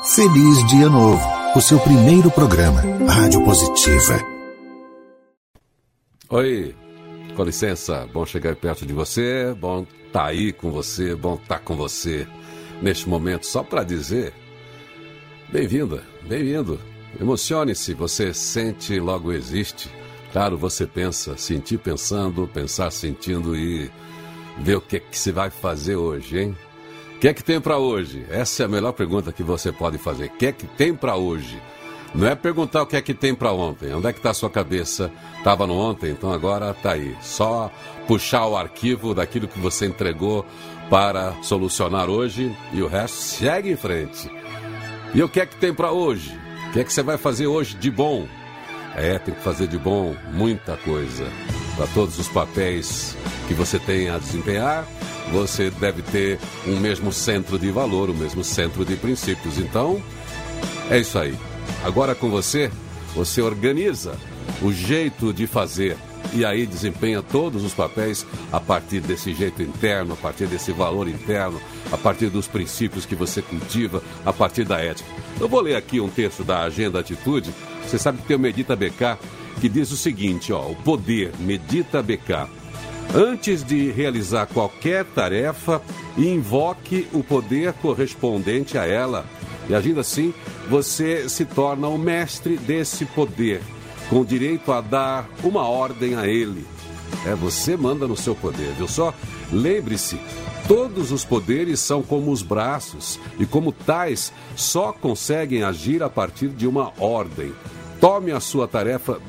Feliz Dia Novo, o seu primeiro programa, Rádio Positiva. Oi, com licença, bom chegar perto de você, bom estar aí com você, bom estar com você neste momento, só para dizer, bem-vinda, bem-vindo, emocione-se, você sente, logo existe, claro, você pensa, sentir pensando, pensar sentindo e ver o que se vai fazer hoje, hein? O que é que tem para hoje? Essa é a melhor pergunta que você pode fazer, o que é que tem para hoje? Não é perguntar o que é que tem para ontem. Onde é que está a sua cabeça? Estava no ontem, então agora está aí. Só puxar o arquivo daquilo que você entregou para solucionar hoje e o resto segue em frente. E o que é que tem para hoje? O que é que você vai fazer hoje de bom? Tem que fazer de bom muita coisa. Para todos os papéis que você tem a desempenhar, você deve ter um mesmo centro de valor, o mesmo centro de princípios. Então, é isso aí. Agora com você, você organiza o jeito de fazer e aí desempenha todos os papéis a partir desse jeito interno, a partir desse valor interno, a partir dos princípios que você cultiva, a partir da ética. Eu vou ler aqui um texto da Agenda Atitude. Você sabe que tem o Medita BK que diz o seguinte, o poder, Medita BK. Antes de realizar qualquer tarefa, invoque o poder correspondente a ela. E agindo assim, você se torna o mestre desse poder, com direito a dar uma ordem a ele. Você manda no seu poder, viu só? Lembre-se, todos os poderes são como os braços, e como tais, só conseguem agir a partir de uma ordem. Torne a sua tarefa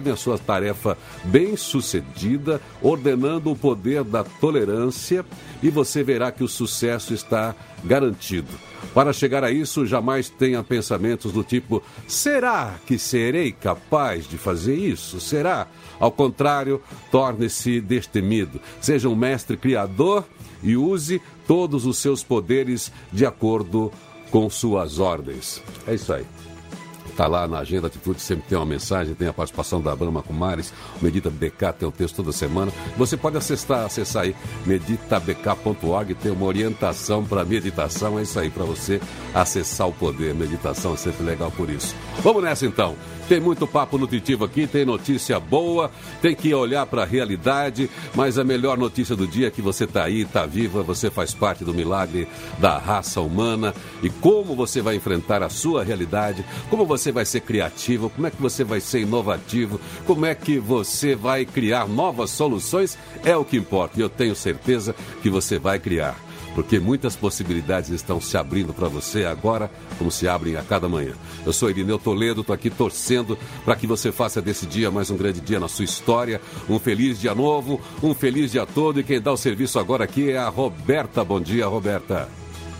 bem-sucedida, ordenando o poder da tolerância, e você verá que o sucesso está garantido. Para chegar a isso, jamais tenha pensamentos do tipo, será que serei capaz de fazer isso? Será? Ao contrário, torne-se destemido. Seja um mestre criador e use todos os seus poderes de acordo com suas ordens. É isso aí. Está lá na Agenda Atitude, sempre tem uma mensagem, tem a participação da Brahma Kumaris, o Medita BK tem o texto toda semana. Você pode acessar aí, meditabk.org, tem uma orientação para meditação, é isso aí, para você acessar o poder. Meditação é sempre legal por isso. Vamos nessa então. Tem muito papo nutritivo aqui, tem notícia boa, tem que olhar para a realidade, mas a melhor notícia do dia é que você está aí, está viva, você faz parte do milagre da raça humana. E como você vai enfrentar a sua realidade, como você vai ser criativo, como é que você vai ser inovativo, como é que você vai criar novas soluções, é o que importa. E eu tenho certeza que você vai criar, porque muitas possibilidades estão se abrindo para você agora, como se abrem a cada manhã. Eu sou Irineu Toledo, estou aqui torcendo para que você faça desse dia mais um grande dia na sua história. Um feliz dia novo, um feliz dia todo. E quem dá o serviço agora aqui é a Roberta. Bom dia, Roberta.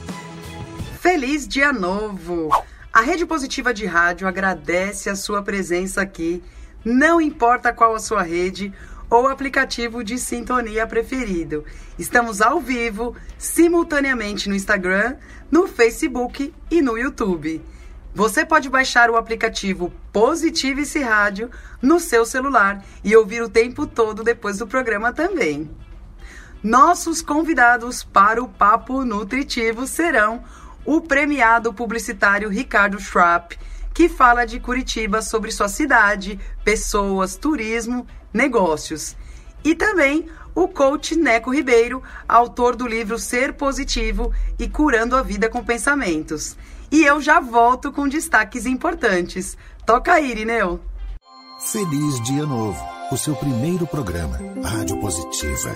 Feliz dia novo. A Rede Positiva de Rádio agradece a sua presença aqui, não importa qual a sua rede ou aplicativo de sintonia preferido. Estamos ao vivo, simultaneamente no Instagram, no Facebook e no YouTube. Você pode baixar o aplicativo Positivice Rádio no seu celular e ouvir o tempo todo depois do programa também. Nossos convidados para o Papo Nutritivo serão o premiado publicitário Ricardo Schrapp, que fala de Curitiba, sobre sua cidade, pessoas, turismo, negócios. E também o coach Neco Ribeiro, autor do livro Ser Positivo e Curando a Vida com Pensamentos. E eu já volto com destaques importantes. Toca aí, Irineu. Feliz Dia Novo, o seu primeiro programa, Rádio Positiva.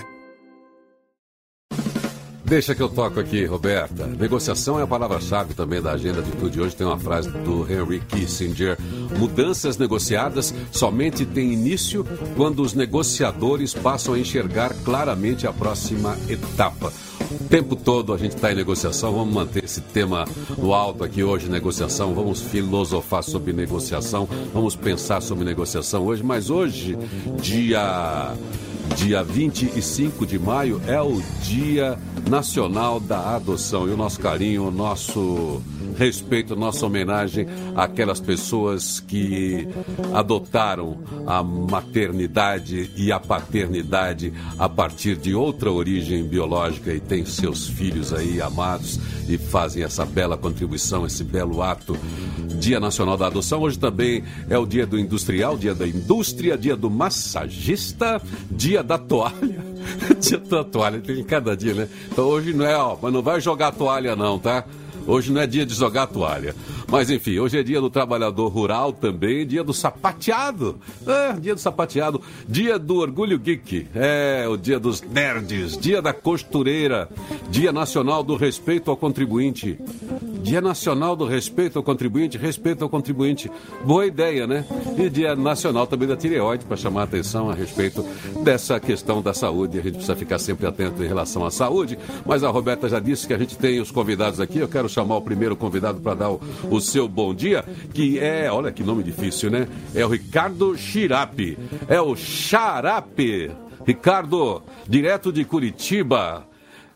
Deixa que eu toco aqui, Roberta. Negociação é a palavra-chave também da Agenda Atitude. Hoje tem uma frase do Henry Kissinger. Mudanças negociadas somente têm início quando os negociadores passam a enxergar claramente a próxima etapa. O tempo todo a gente está em negociação, vamos manter esse tema no alto aqui hoje, negociação, vamos filosofar sobre negociação, vamos pensar sobre negociação hoje, mas hoje, dia Dia 25 de maio é o Dia Nacional da Adoção. E o nosso carinho, o nosso respeito, nossa homenagem àquelas pessoas que adotaram a maternidade e a paternidade a partir de outra origem biológica e têm seus filhos aí amados e fazem essa bela contribuição, esse belo ato. Dia Nacional da Adoção. Hoje também é o Dia do Industrial, Dia da Indústria, Dia do Massagista, Dia da Toalha. Dia da Toalha, tem cada dia, né? Então hoje não é, mas não vai jogar toalha não, tá? Hoje não é dia de jogar toalha. Mas enfim, hoje é dia do trabalhador rural também, dia do sapateado. Dia do sapateado, dia do orgulho geek. O dia dos nerds, dia da costureira, dia nacional do respeito ao contribuinte. Dia nacional do respeito ao contribuinte, respeito ao contribuinte. Boa ideia, né? E dia nacional também da tireoide, para chamar a atenção a respeito dessa questão da saúde. A gente precisa ficar sempre atento em relação à saúde. Mas a Roberta já disse que a gente tem os convidados aqui. Eu quero chamar o primeiro convidado para dar o seu bom dia, que é, olha que nome difícil, né? É o Ricardo Chirapi. É o Xarape. Ricardo, direto de Curitiba.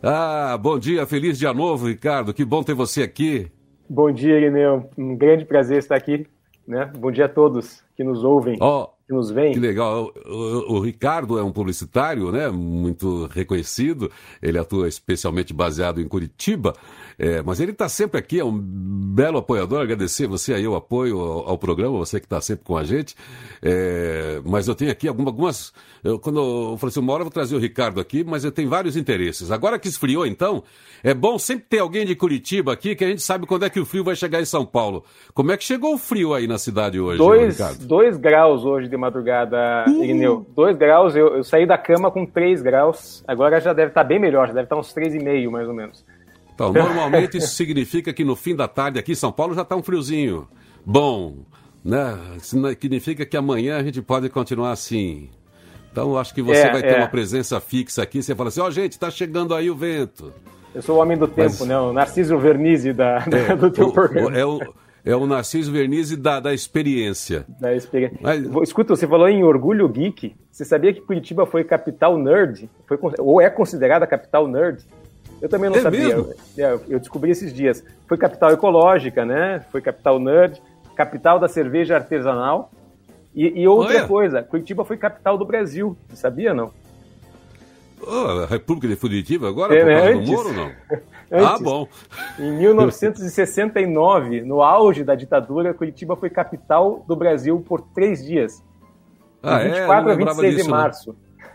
Bom dia, feliz dia novo, Ricardo. Que bom ter você aqui. Bom dia, Irineu. Um grande prazer estar aqui, né? Bom dia a todos que nos ouvem, que nos veem. Que legal. O Ricardo é um publicitário, né? Muito reconhecido. Ele atua especialmente baseado em Curitiba. Mas ele está sempre aqui, é um belo apoiador. Agradecer você aí o apoio ao programa, você que está sempre com a gente. Mas eu tenho aqui algumas... Quando eu falei assim, uma hora eu vou trazer o Ricardo aqui, mas eu tenho vários interesses. Agora que esfriou, então, é bom sempre ter alguém de Curitiba aqui, que a gente sabe quando é que o frio vai chegar em São Paulo. Como é que chegou o frio aí na cidade hoje, Ricardo? 2 graus hoje de madrugada, Irineu. 2 graus, eu saí da cama com 3 graus. Agora já deve estar bem melhor, já deve estar uns 3,5 mais ou menos. Então, normalmente isso significa que no fim da tarde aqui em São Paulo já está um friozinho bom, né? Significa que amanhã a gente pode continuar assim. Então, acho que você vai ter uma presença fixa aqui. Você fala assim, gente, está chegando aí o vento. Eu sou o homem do tempo, né? O Narciso Vernizzi do teu programa. É o Narciso Vernizzi da experiência. Da experiência. Escuta, você falou em orgulho geek. Você sabia que Curitiba foi capital nerd? Ou é considerada capital nerd? Eu também não sabia. Eu descobri esses dias. Foi capital ecológica, né? Foi capital nerd, capital da cerveja artesanal. E outra coisa, Curitiba foi capital do Brasil. Você sabia, não? A República de Curitiba agora, por causa do Moro, não? Antes, bom. Em 1969, no auge da ditadura, Curitiba foi capital do Brasil por 3 dias. De 24 a 26 de março.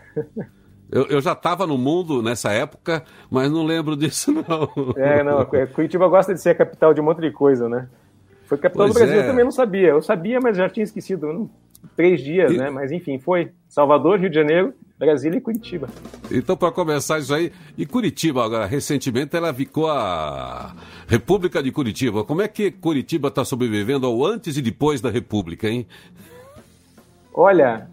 Eu já estava no mundo nessa época, mas não lembro disso, não. Curitiba gosta de ser a capital de um monte de coisa, né? Foi capital do Brasil, eu também não sabia. Eu sabia, mas já tinha esquecido. 3 dias, né? Mas enfim, foi Salvador, Rio de Janeiro, Brasília e Curitiba. Então, para começar isso aí, e Curitiba, agora, recentemente, ela ficou a República de Curitiba. Como é que Curitiba está sobrevivendo ao antes e depois da República, hein? Olha,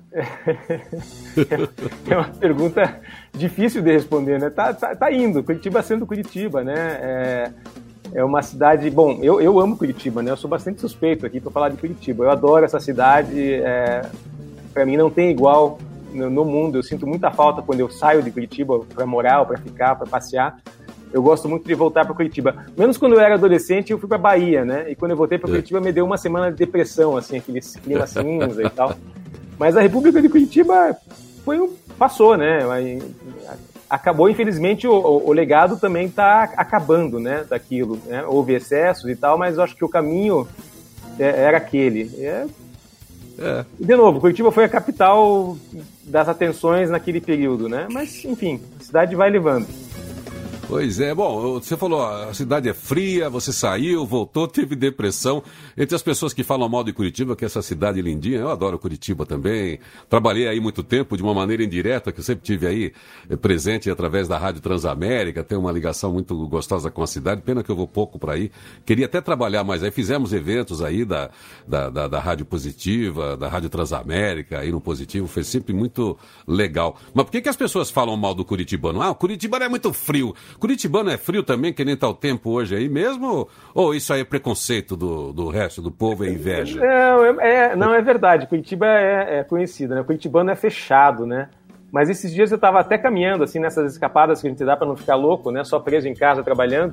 é uma pergunta difícil de responder, né? Tá indo, Curitiba sendo Curitiba, né? É uma cidade... Bom, eu amo Curitiba, né? Eu sou bastante suspeito aqui para falar de Curitiba. Eu adoro essa cidade, para mim não tem igual no mundo. Eu sinto muita falta quando eu saio de Curitiba para morar, para ficar, para passear. Eu gosto muito de voltar para Curitiba. Menos quando eu era adolescente, eu fui para Bahia, né? E quando eu voltei para Curitiba, me deu uma semana de depressão, assim, aquele clima cinza e tal. Mas a República de Curitiba passou, né? Acabou, infelizmente, o legado também está acabando, né? Daquilo, né? Houve excessos e tal, mas eu acho que o caminho era aquele. De novo, Curitiba foi a capital das atenções naquele período, né? Mas, enfim, a cidade vai levando. Pois é, bom, você falou, a cidade é fria, você saiu, voltou, teve depressão. Entre as pessoas que falam mal de Curitiba, que é essa cidade lindinha, eu adoro Curitiba também. Trabalhei aí muito tempo, de uma maneira indireta, que eu sempre tive aí presente através da Rádio Transamérica, tenho uma ligação muito gostosa com a cidade, pena que eu vou pouco para aí. Queria até trabalhar mais aí, fizemos eventos aí da Rádio Positiva, da Rádio Transamérica, aí no Positivo, foi sempre muito legal. Mas por que as pessoas falam mal do curitibano? O curitibano é muito frio. Curitibano é frio também, que nem tá o tempo hoje aí mesmo? Ou isso aí é preconceito do resto do povo, é inveja? Não, é verdade. Curitiba é conhecida, né? Curitibano é fechado, né? Mas esses dias eu estava até caminhando, assim, nessas escapadas que a gente dá para não ficar louco, né? Só preso em casa trabalhando.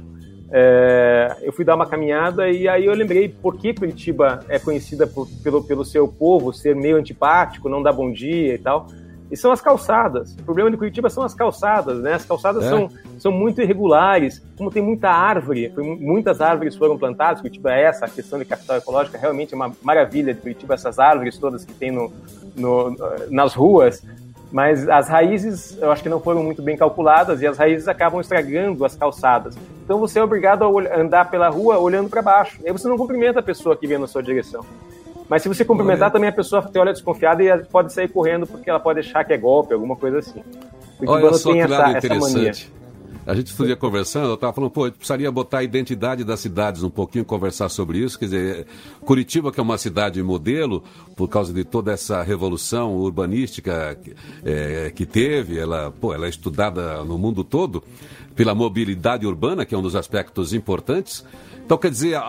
Eu fui dar uma caminhada e aí eu lembrei por que Curitiba é conhecida pelo seu povo ser meio antipático, não dar bom dia e tal. E são as calçadas. O problema de Curitiba são as calçadas, né? As calçadas são muito irregulares. Como tem muita árvore, muitas árvores foram plantadas. Curitiba é essa, a questão de capital ecológica, realmente é uma maravilha de Curitiba, essas árvores todas que tem nas ruas. Mas as raízes, eu acho que não foram muito bem calculadas e as raízes acabam estragando as calçadas. Então você é obrigado a andar pela rua olhando para baixo. E aí você não cumprimenta a pessoa que vem na sua direção. Mas se você cumprimentar, também a pessoa te olha desconfiada e pode sair correndo porque ela pode achar que é golpe, alguma coisa assim. Olha só que lado interessante. A gente estudia conversando, eu estava falando, a gente precisaria botar a identidade das cidades um pouquinho, conversar sobre isso. Quer dizer, Curitiba, que é uma cidade modelo, por causa de toda essa revolução urbanística que teve, ela é estudada no mundo todo, pela mobilidade urbana, que é um dos aspectos importantes. Então, quer dizer,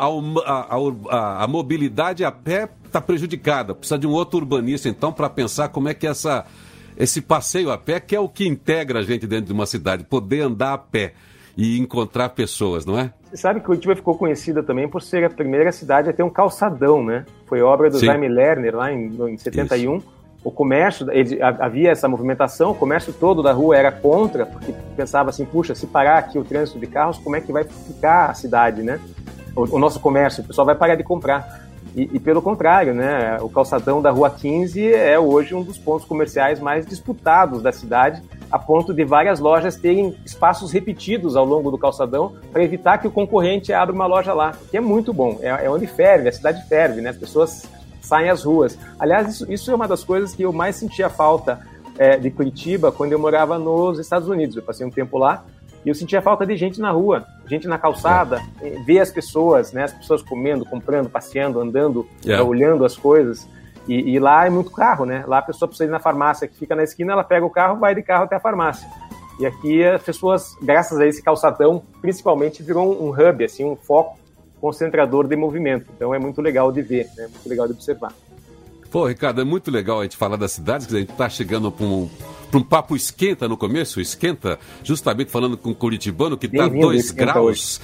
a mobilidade a pé está prejudicada. Precisa de um outro urbanista, então, para pensar como é que esse passeio a pé, que é o que integra a gente dentro de uma cidade, poder andar a pé e encontrar pessoas, não é? Você sabe que Curitiba ficou conhecida também por ser a primeira cidade a ter um calçadão, né? Foi obra do Jaime Lerner, lá em 71. Isso. O comércio, havia essa movimentação, o comércio todo da rua era contra, porque pensava assim, puxa, se parar aqui o trânsito de carros, como é que vai ficar a cidade, né? O nosso comércio, o pessoal vai parar de comprar. E pelo contrário, né, o calçadão da Rua 15 é hoje um dos pontos comerciais mais disputados da cidade, a ponto de várias lojas terem espaços repetidos ao longo do calçadão para evitar que o concorrente abra uma loja lá, que é muito bom, é onde ferve, a cidade ferve, né, as pessoas saem às ruas. Aliás, isso é uma das coisas que eu mais sentia falta de Curitiba quando eu morava nos Estados Unidos. Eu passei um tempo lá e eu sentia falta de gente na rua, gente na calçada, ver as pessoas, né? As pessoas comendo, comprando, passeando, andando, olhando as coisas. E lá é muito carro, né? Lá a pessoa precisa ir na farmácia, que fica na esquina, ela pega o carro, vai de carro até a farmácia. E aqui as pessoas, graças a esse calçadão, principalmente virou um hub, assim, um foco concentrador de movimento. Então é muito legal de ver, né? Muito legal de observar. Pô, Ricardo, é muito legal a gente falar das cidades, que a gente está chegando para um papo esquenta no começo, esquenta, justamente falando com o curitibano, que está 2 graus.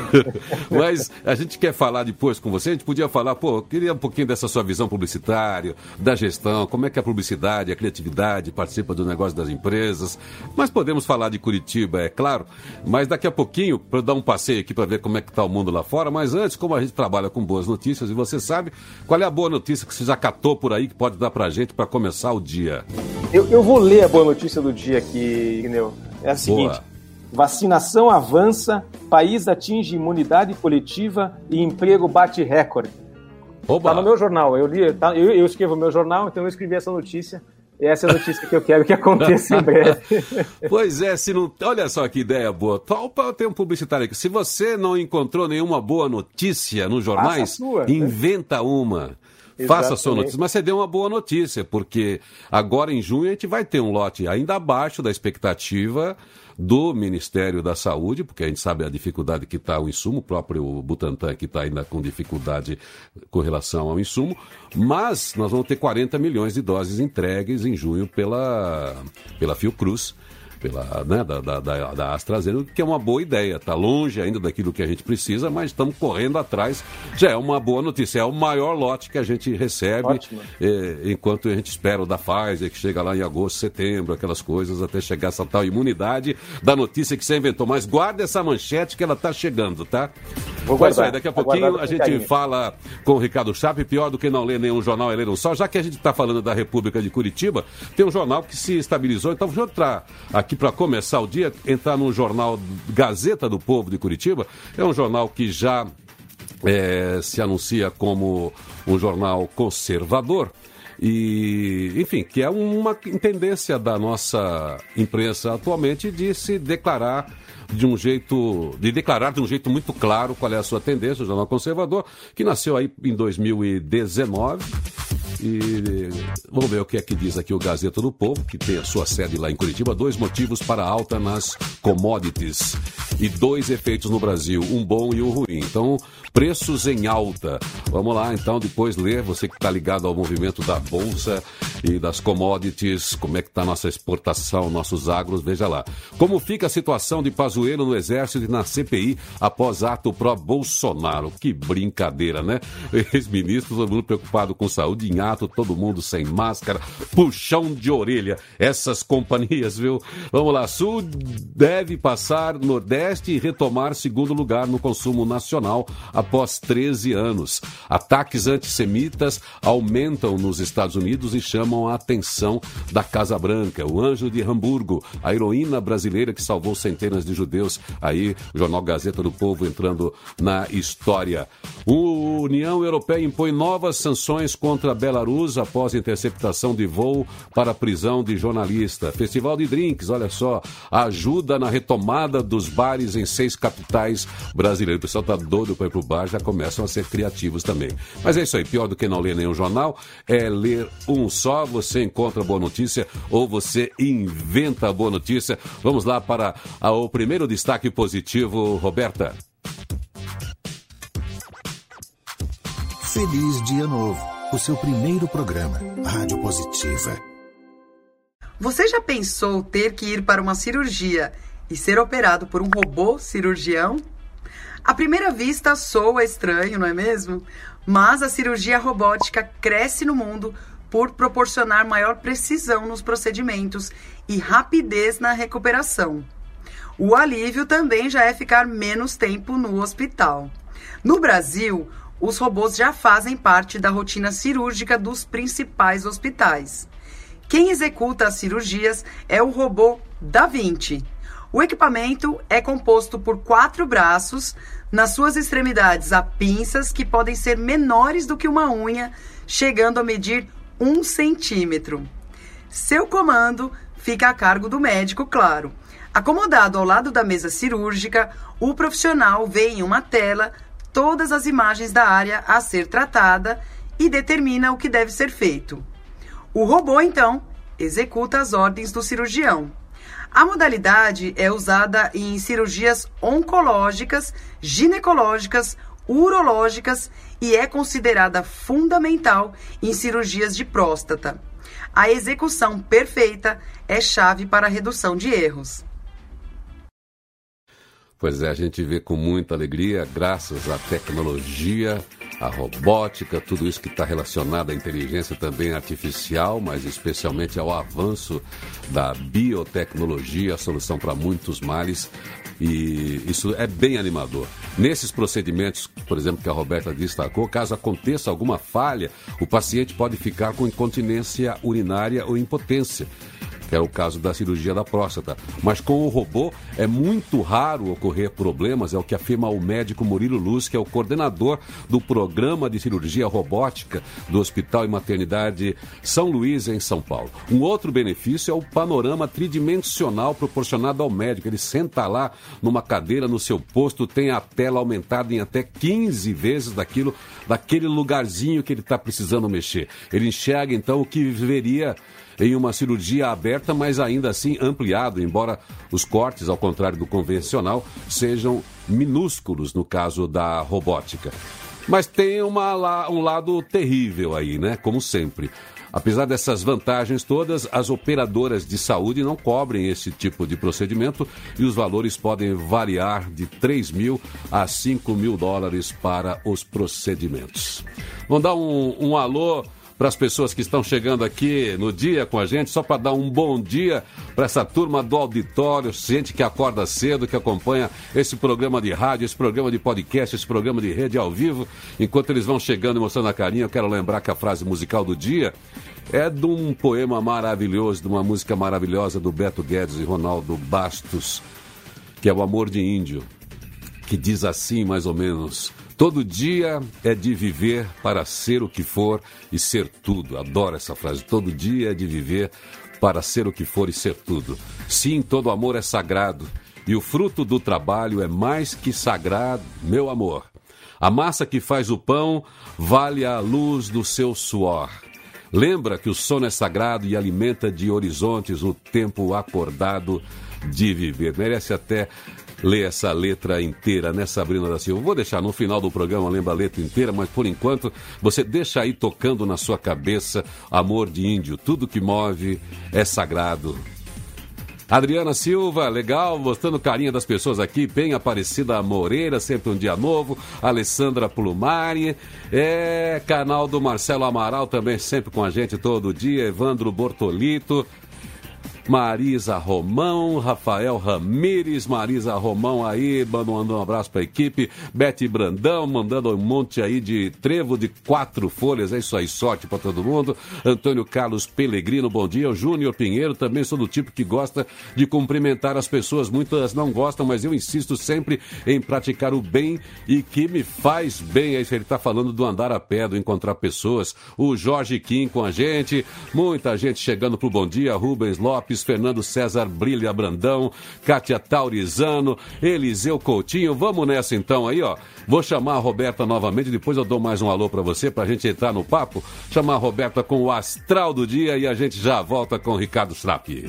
Mas a gente quer falar depois com você, a gente podia falar, eu queria um pouquinho dessa sua visão publicitária, da gestão, como é que a publicidade, a criatividade participa do negócio das empresas. Mas podemos falar de Curitiba, é claro, mas daqui a pouquinho, para dar um passeio aqui para ver como é que está o mundo lá fora, mas antes, como a gente trabalha com boas notícias, e você sabe, qual é a boa notícia que você já catou por aí, que pode dar para a gente para começar o dia? Eu vou ler a boa notícia do dia aqui, Igneu. É a seguinte: vacinação avança, país atinge imunidade coletiva e emprego bate recorde. Está no meu jornal, eu li, eu escrevo o meu jornal, então eu escrevi essa notícia. E essa é a notícia que eu quero que aconteça em breve. Pois é, se não... olha só que ideia boa. Tem um publicitário aqui. Se você não encontrou nenhuma boa notícia nos jornais, inventa uma. Faça a sua notícia, mas você deu uma boa notícia, porque agora em junho a gente vai ter um lote ainda abaixo da expectativa do Ministério da Saúde, porque a gente sabe a dificuldade que está o insumo, o próprio Butantan que está ainda com dificuldade com relação ao insumo, mas nós vamos ter 40 milhões de doses entregues em junho pela Fiocruz, da AstraZeneca, que é uma boa ideia. Está longe ainda daquilo que a gente precisa, mas estamos correndo atrás. Já é uma boa notícia. É o maior lote que a gente recebe, enquanto a gente espera o da Pfizer, que chega lá em agosto, setembro, aquelas coisas, até chegar essa tal imunidade da notícia que você inventou. Mas guarda essa manchete que ela está chegando, tá? Vou guardar. Daqui a pouquinho a gente fala com o Ricardo Chape. Pior do que não ler nenhum jornal é ler um só. Já que a gente está falando da República de Curitiba, tem um jornal que se estabilizou. Então, vou entrar aqui para começar o dia, entrar no jornal Gazeta do Povo de Curitiba. É um jornal que já se anuncia como um jornal conservador e, enfim, que é uma tendência da nossa imprensa atualmente de se declarar de um jeito muito claro qual é a sua tendência, o jornal conservador, que nasceu aí em 2019. E vamos ver o que é que diz aqui o Gazeta do Povo, que tem a sua sede lá em Curitiba. 2 motivos para a alta nas commodities e 2 efeitos no Brasil, um bom e um ruim. Então, preços em alta. Vamos lá, então, depois ler, você que está ligado ao movimento da Bolsa e das commodities, como é que está a nossa exportação, nossos agros, veja lá. Como fica a situação de Pazuello no Exército e na CPI após ato pró-Bolsonaro? Que brincadeira, né? Ex-ministro, todo mundo preocupado com saúde em ato, todo mundo sem máscara, puxão de orelha. Essas companhias, viu? Vamos lá, Sul deve passar Nordeste e retomar segundo lugar no consumo nacional após 13 anos. Ataques antissemitas aumentam nos Estados Unidos e chamam a atenção da Casa Branca. O Anjo de Hamburgo, a heroína brasileira que salvou centenas de judeus. Aí, o jornal Gazeta do Povo entrando na história. A União Europeia impõe novas sanções contra a Belarus após interceptação de voo para a prisão de jornalista. Festival de Drinks, olha só, ajuda na retomada dos bares em 6 capitais brasileiras. O pessoal tá doido para ir pro bar, já começam a ser criativos também. Mas é isso aí, pior do que não ler nenhum jornal é ler um só. Você encontra boa notícia ou você inventa boa notícia. Vamos lá para o primeiro destaque positivo, Roberta. Feliz Dia Novo, o seu primeiro programa, Rádio Positiva. Você já pensou ter que ir para uma cirurgia e ser operado por um robô cirurgião? À primeira vista soa estranho, não é mesmo? Mas a cirurgia robótica cresce no mundo por proporcionar maior precisão nos procedimentos e rapidez na recuperação. O alívio também já é ficar menos tempo no hospital. No Brasil, os robôs já fazem parte da rotina cirúrgica dos principais hospitais. Quem executa as cirurgias é o robô Da Vinci. O equipamento é composto por 4 braços, nas suas extremidades há pinças que podem ser menores do que uma unha, chegando a medir 1 centímetro. Seu comando fica a cargo do médico, claro. Acomodado ao lado da mesa cirúrgica, o profissional vê em uma tela todas as imagens da área a ser tratada e determina o que deve ser feito. O robô, então, executa as ordens do cirurgião. A modalidade é usada em cirurgias oncológicas, ginecológicas, urológicas e é considerada fundamental em cirurgias de próstata. A execução perfeita é chave para a redução de erros. Pois é, a gente vê com muita alegria, graças à tecnologia, à robótica, tudo isso que está relacionado à inteligência também artificial, mas especialmente ao avanço da biotecnologia, a solução para muitos males, e isso é bem animador. Nesses procedimentos, por exemplo, que a Roberta destacou, caso aconteça alguma falha, o paciente pode ficar com incontinência urinária ou impotência, que é o caso da cirurgia da próstata. Mas com o robô é muito raro ocorrer problemas, é o que afirma o médico Murilo Luz, que é o coordenador do programa de cirurgia robótica do Hospital e Maternidade São Luís, em São Paulo. Um outro benefício é o panorama tridimensional proporcionado ao médico. Ele senta lá numa cadeira no seu posto, tem a tela aumentada em até 15 vezes daquele lugarzinho que ele está precisando mexer. Ele enxerga então o que veria em uma cirurgia aberta, mas ainda assim ampliado, embora os cortes, ao contrário do convencional, sejam minúsculos no caso da robótica. Mas tem um lado terrível aí, né? Como sempre. Apesar dessas vantagens todas, as operadoras de saúde não cobrem esse tipo de procedimento e os valores podem variar de 3 mil a 5 mil dólares para os procedimentos. Vamos dar um alô para as pessoas que estão chegando aqui no dia com a gente, só para dar um bom dia para essa turma do auditório, gente que acorda cedo, que acompanha esse programa de rádio, esse programa de podcast, esse programa de rede ao vivo. Enquanto eles vão chegando e mostrando a carinha, eu quero lembrar que a frase musical do dia é de um poema maravilhoso, de uma música maravilhosa do Beto Guedes e Ronaldo Bastos, que é O Amor de Índio, que diz assim mais ou menos: todo dia é de viver para ser o que for e ser tudo. Adoro essa frase. Todo dia é de viver para ser o que for e ser tudo. Sim, todo amor é sagrado e o fruto do trabalho é mais que sagrado, meu amor. A massa que faz o pão vale a luz do seu suor. Lembra que o sono é sagrado e alimenta de horizontes o tempo acordado de viver. Merece até ler essa letra inteira, né, Sabrina da Silva? Vou deixar no final do programa, lembra a letra inteira, mas por enquanto você deixa aí tocando na sua cabeça, amor de índio, tudo que move é sagrado. Adriana Silva, legal, mostrando carinho das pessoas aqui, bem Aparecida Moreira, sempre um dia novo, Alessandra Plumari, canal do Marcelo Amaral também sempre com a gente todo dia, Evandro Bortolito, Marisa Romão, Rafael Ramires, Marisa Romão aí, mandando um abraço para a equipe, Bete Brandão, mandando um monte aí de trevo de 4 folhas, é isso aí, sorte para todo mundo, Antônio Carlos Pellegrino, bom dia, o Júnior Pinheiro, também sou do tipo que gosta de cumprimentar as pessoas, muitas não gostam, mas eu insisto sempre em praticar o bem e que me faz bem, é isso, ele está falando do andar a pé, do encontrar pessoas, o Jorge Kim com a gente, muita gente chegando pro bom dia, Rubens Lopes, Fernando César Brilha Brandão, Kátia Taurizano, Eliseu Coutinho, vamos nessa então aí, ó. Vou chamar a Roberta novamente, depois eu dou mais um alô pra você, pra gente entrar no papo, chamar a Roberta com o Astral do Dia e a gente já volta com o Ricardo Schrapp.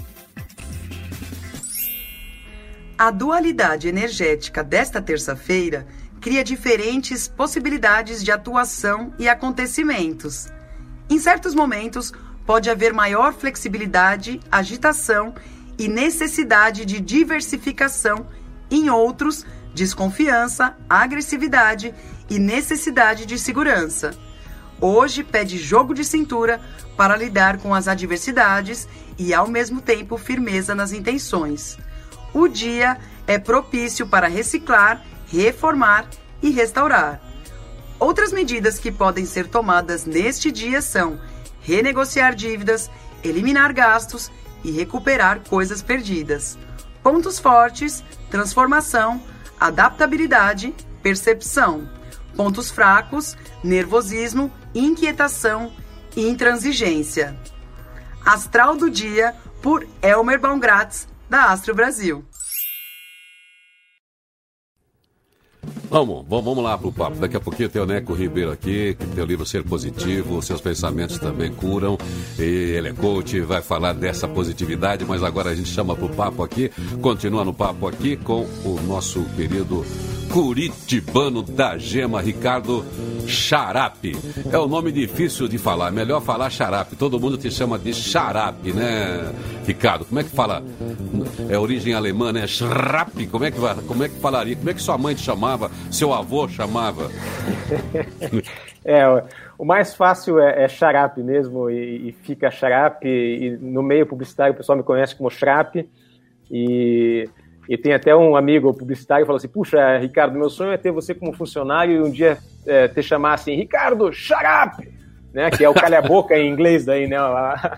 A dualidade energética desta terça-feira cria diferentes possibilidades de atuação e acontecimentos. Em certos momentos, pode haver maior flexibilidade, agitação e necessidade de diversificação. Em outros, desconfiança, agressividade e necessidade de segurança. Hoje pede jogo de cintura para lidar com as adversidades e, ao mesmo tempo, firmeza nas intenções. O dia é propício para reciclar, reformar e restaurar. Outras medidas que podem ser tomadas neste dia são renegociar dívidas, eliminar gastos e recuperar coisas perdidas. Pontos fortes, transformação, adaptabilidade, percepção. Pontos fracos, nervosismo, inquietação e intransigência. Astral do Dia, por Elmer Baumgratz, da Astro Brasil. Vamos lá pro papo. Daqui a pouquinho tem o Neco Ribeiro aqui, que tem o livro Ser Positivo, seus pensamentos também curam. E ele é coach, vai falar dessa positividade, mas agora a gente chama pro papo aqui, continua no papo aqui com o nosso querido curitibano da gema, Ricardo Schrapp. É um nome difícil de falar, melhor falar Schrapp. Todo mundo te chama de Schrapp, né, Ricardo? Como é que fala? É origem alemã, né? Schrapp, como é que falaria? Como é que sua mãe te chamava? Seu avô chamava? O mais fácil é Schrapp mesmo, e fica Schrapp, e no meio publicitário o pessoal me conhece como Schrapp, e tem até um amigo publicitário que falou assim, puxa, Ricardo, meu sonho é ter você como funcionário e um dia te chamar assim, Ricardo Schrapp, né, que é o calha-boca em inglês daí, né?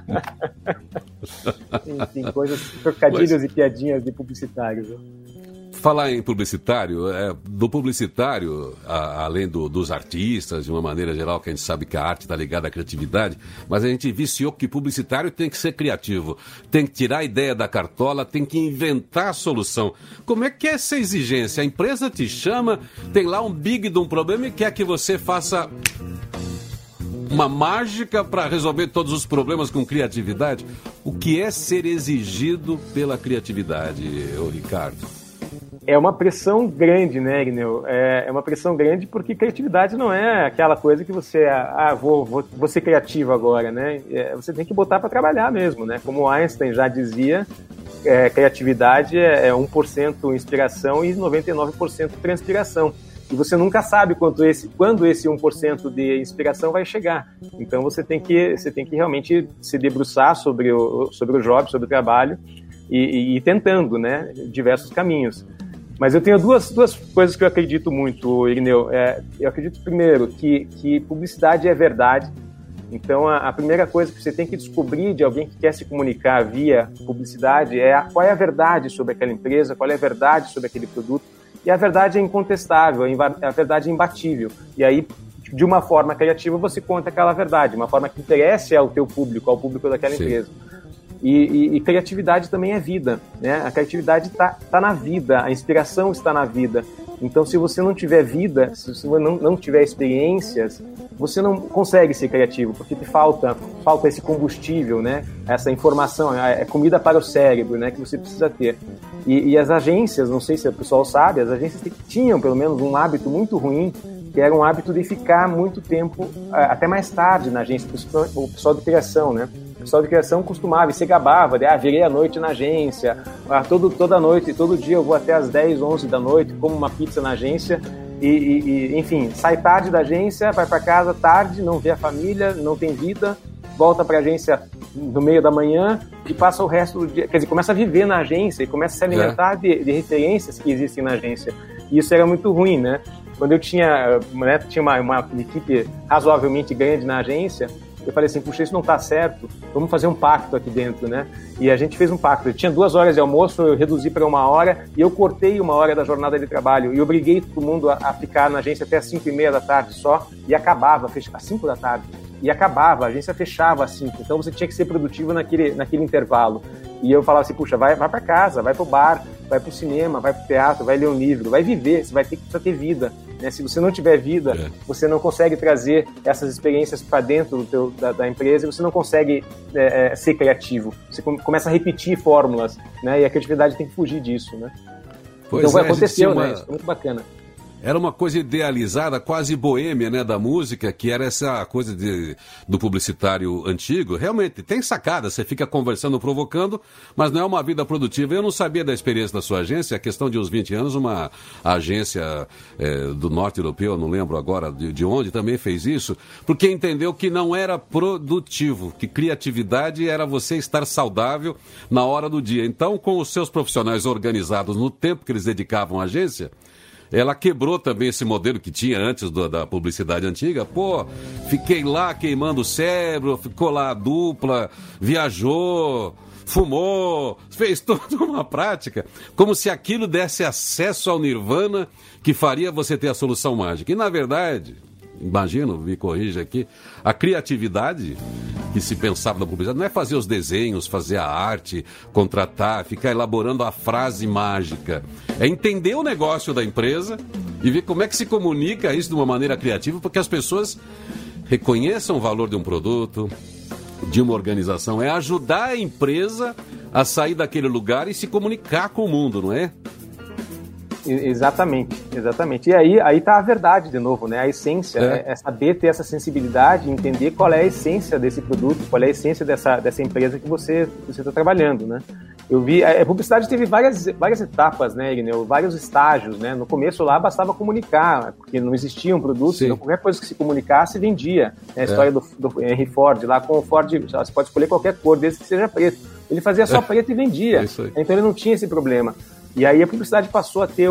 Enfim, coisas, trocadilhos e piadinhas de publicitários. Falar em publicitário, do publicitário, além dos artistas, de uma maneira geral, que a gente sabe que a arte está ligada à criatividade, mas a gente viciou que publicitário tem que ser criativo, tem que tirar a ideia da cartola, tem que inventar a solução. Como é que é essa exigência? A empresa te chama, tem lá um big de um problema e quer que você faça uma mágica para resolver todos os problemas com criatividade? O que é ser exigido pela criatividade, Ricardo? É uma pressão grande, né, Irineu? É uma pressão grande porque criatividade não é aquela coisa que você, vou ser criativo agora, né? Você tem que botar para trabalhar mesmo, né? Como Einstein já dizia, criatividade é 1% inspiração e 99% transpiração. E você nunca sabe quando esse 1% de inspiração vai chegar. Então você tem que realmente se debruçar sobre o job, sobre o trabalho e ir tentando, né, diversos caminhos. Mas eu tenho duas coisas que eu acredito muito, Irineu. Eu acredito, primeiro, que publicidade é verdade. Então, a primeira coisa que você tem que descobrir de alguém que quer se comunicar via publicidade é qual é a verdade sobre aquela empresa, qual é a verdade sobre aquele produto. E a verdade é incontestável, a verdade é imbatível. E aí, de uma forma criativa, você conta aquela verdade, uma forma que interesse ao teu público, ao público daquela empresa. E criatividade também é vida, né? A criatividade tá na vida, a inspiração está na vida. Então, se você não tiver vida, se você não tiver experiências, você não consegue ser criativo, porque te falta esse combustível, né? Essa informação, é comida para o cérebro, né? Que você precisa ter. E as agências, não sei se o pessoal sabe, as agências tinham pelo menos um hábito muito ruim, que era um hábito de ficar muito tempo, até mais tarde na agência, o pessoal de criação, né? O pessoal de criação costumava e se gabava de, virei à noite na agência, toda noite, todo dia eu vou até às 10, 11 da noite, como uma pizza na agência, enfim, sai tarde da agência, vai para casa tarde, não vê a família, não tem vida, volta para a agência no meio da manhã e passa o resto do dia, quer dizer, começa a viver na agência e começa a se alimentar de referências que existem na agência. E isso era muito ruim, né? Quando eu tinha uma equipe razoavelmente grande na agência, eu falei assim, puxa, isso não está certo, vamos fazer um pacto aqui dentro, né? E a gente fez um pacto. Eu tinha 2 horas de almoço, eu reduzi para 1 hora e eu cortei 1 hora da jornada de trabalho e obriguei todo mundo a ficar na agência até às 5:30 da tarde só e acabava, às 5 da tarde. E acabava, a agência fechava às 5, então você tinha que ser produtivo naquele intervalo. E eu falava assim, puxa, vai para casa, vai pro bar, vai pro cinema, vai pro teatro, vai ler um livro, vai viver, você vai precisa ter vida. Né? Se você não tiver vida, você não consegue trazer essas experiências para dentro da empresa e você não consegue ser criativo. Você começa a repetir fórmulas, né? E a criatividade tem que fugir disso, né? Então aconteceu, né? Isso foi muito bacana. Era uma coisa idealizada, quase boêmia, né, da música, que era essa coisa do publicitário antigo. Realmente, tem sacada, você fica conversando, provocando, mas não é uma vida produtiva. Eu não sabia da experiência da sua agência, a questão de uns 20 anos, uma agência do norte europeu, não lembro agora de onde, também fez isso, porque entendeu que não era produtivo, que criatividade era você estar saudável na hora do dia. Então, com os seus profissionais organizados no tempo que eles dedicavam à agência, ela quebrou também esse modelo que tinha antes da publicidade antiga. Pô, fiquei lá queimando o cérebro, ficou lá a dupla, viajou, fumou, fez toda uma prática, como se aquilo desse acesso ao nirvana que faria você ter a solução mágica. E, na verdade, imagino, me corrija aqui, a criatividade que se pensava na publicidade não é fazer os desenhos, fazer a arte, contratar, ficar elaborando a frase mágica. É entender o negócio da empresa e ver como é que se comunica isso de uma maneira criativa, porque as pessoas reconheçam o valor de um produto, de uma organização. É ajudar a empresa a sair daquele lugar e se comunicar com o mundo, não é? Exatamente. E aí tá a verdade de novo, né? A essência é saber ter essa sensibilidade, entender qual é a essência desse produto, qual é a essência dessa empresa que você está trabalhando, né? Eu vi, a publicidade teve várias etapas, né, Irineu? Vários estágios, né? No começo lá bastava comunicar, porque não existia um produto, então qualquer coisa que se comunicasse vendia. A história do Henry Ford, lá com o Ford, você pode escolher qualquer cor, desde que seja preto. Ele fazia só preto e vendia, então ele não tinha esse problema. E aí a publicidade passou a ter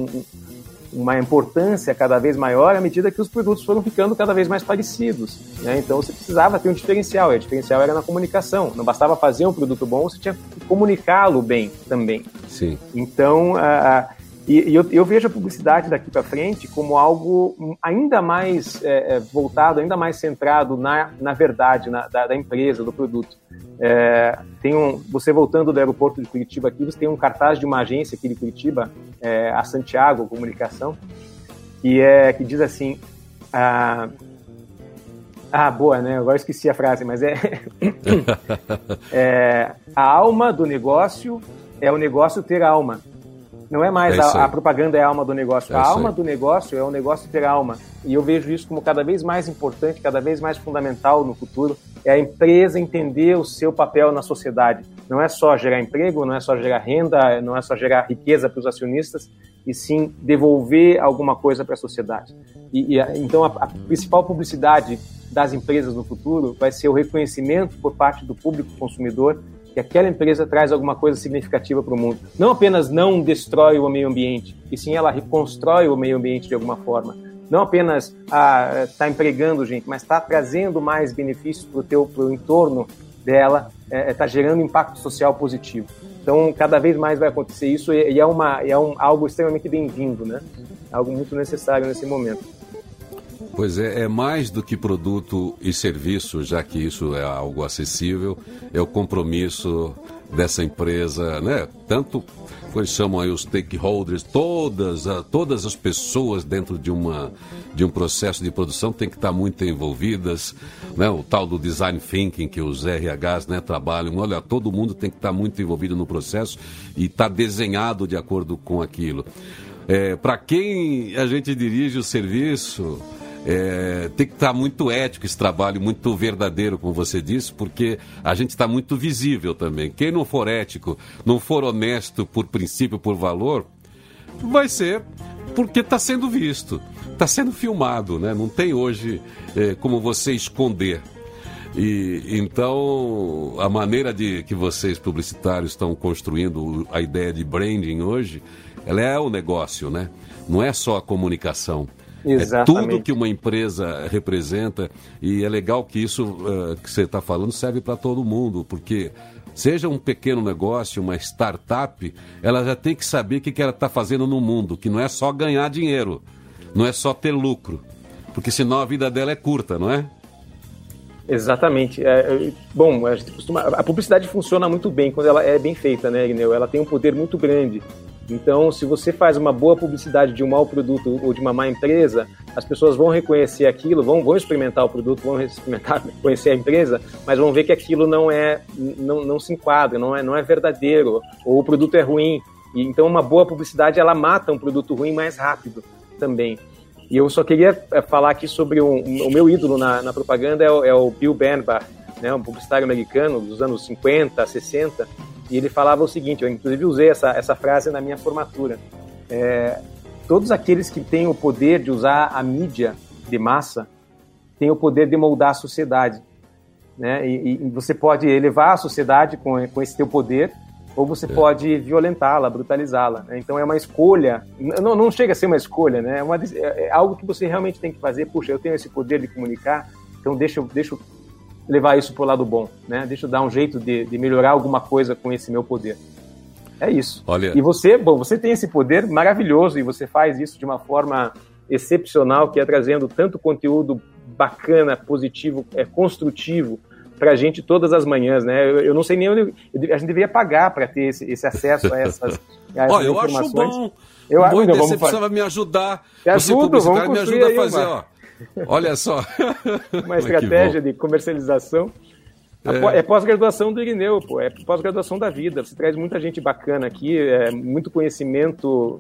uma importância cada vez maior à medida que os produtos foram ficando cada vez mais parecidos, né? Então você precisava ter um diferencial, e o diferencial era na comunicação. Não bastava fazer um produto bom, você tinha que comunicá-lo bem também. Sim. Então, eu vejo a publicidade daqui para frente como algo ainda mais voltado, ainda mais centrado na verdade da empresa, do produto. Você voltando do aeroporto de Curitiba aqui, você tem um cartaz de uma agência aqui de Curitiba, a Santiago Comunicação, que diz assim, boa, né? Agora esqueci a frase, mas a alma do negócio é o negócio ter alma. Não é mais a propaganda é a alma do negócio. A alma do negócio é o negócio ter alma. E eu vejo isso como cada vez mais importante, cada vez mais fundamental no futuro. É a empresa entender o seu papel na sociedade. Não é só gerar emprego, não é só gerar renda, não é só gerar riqueza para os acionistas, e sim devolver alguma coisa para a sociedade. Então a principal publicidade das empresas no futuro vai ser o reconhecimento por parte do público consumidor que aquela empresa traz alguma coisa significativa para o mundo. Não apenas não destrói o meio ambiente, e sim ela reconstrói o meio ambiente de alguma forma. Não apenas está empregando gente, mas está trazendo mais benefícios para o entorno dela, está gerando impacto social positivo. Então, cada vez mais vai acontecer isso e é algo extremamente bem-vindo, né? Algo muito necessário nesse momento. Pois é mais do que produto e serviço, já que isso é algo acessível, é o compromisso dessa empresa, né? Tanto eles chamam aí os stakeholders, todas as pessoas dentro de um processo de produção têm que estar muito envolvidas, né? O tal do design thinking que os RHs, né, trabalham. Olha, todo mundo tem que estar muito envolvido no processo e estar desenhado de acordo com aquilo. Para quem a gente dirige o serviço, tem que estar muito ético esse trabalho, muito verdadeiro, como você disse, porque a gente está muito visível também. Quem não for ético, não for honesto por princípio, por valor, vai ser porque está sendo visto, está sendo filmado, né? Não tem hoje como você esconder. E então a maneira que vocês publicitários estão construindo a ideia de branding hoje, ela é o negócio, né? Não é só a comunicação. Exatamente. É tudo que uma empresa representa, e é legal que isso que você está falando serve para todo mundo, porque seja um pequeno negócio, uma startup, ela já tem que saber o que ela está fazendo no mundo, que não é só ganhar dinheiro, não é só ter lucro, porque senão a vida dela é curta, não é? Exatamente. Bom, a publicidade funciona muito bem quando ela é bem feita, né, Irineu? Ela tem um poder muito grande. Então, se você faz uma boa publicidade de um mau produto ou de uma má empresa, as pessoas vão reconhecer aquilo, vão experimentar o produto, vão conhecer a empresa, mas vão ver que aquilo não se enquadra, não é verdadeiro, ou o produto é ruim. E, então, uma boa publicidade, ela mata um produto ruim mais rápido também. E eu só queria falar aqui sobre o meu ídolo na propaganda, é o Bill Bernbach, né, um publicitário americano dos anos 50, 60, e ele falava o seguinte, eu inclusive usei essa frase na minha formatura, todos aqueles que têm o poder de usar a mídia de massa têm o poder de moldar a sociedade, né? E você pode elevar a sociedade com esse teu poder, ou você pode violentá-la, brutalizá-la, né? Então é uma escolha, não chega a ser uma escolha, né? É algo que você realmente tem que fazer. Puxa, eu tenho esse poder de comunicar, então deixa eu levar isso pro lado bom, né? Deixa eu dar um jeito de melhorar alguma coisa com esse meu poder. É isso. Olha... E você tem esse poder maravilhoso e você faz isso de uma forma excepcional, que é trazendo tanto conteúdo bacana, positivo, construtivo pra gente todas as manhãs, né? Eu não sei nem onde... A gente deveria pagar para ter esse acesso a essas Olha, eu informações. Acho bom. Você precisava me ajudar. Você publicitário me ajuda a fazer, ó. Olha só. Uma estratégia de comercialização. É pós-graduação do Irineu, pô. É pós-graduação da vida. Você traz muita gente bacana aqui, muito conhecimento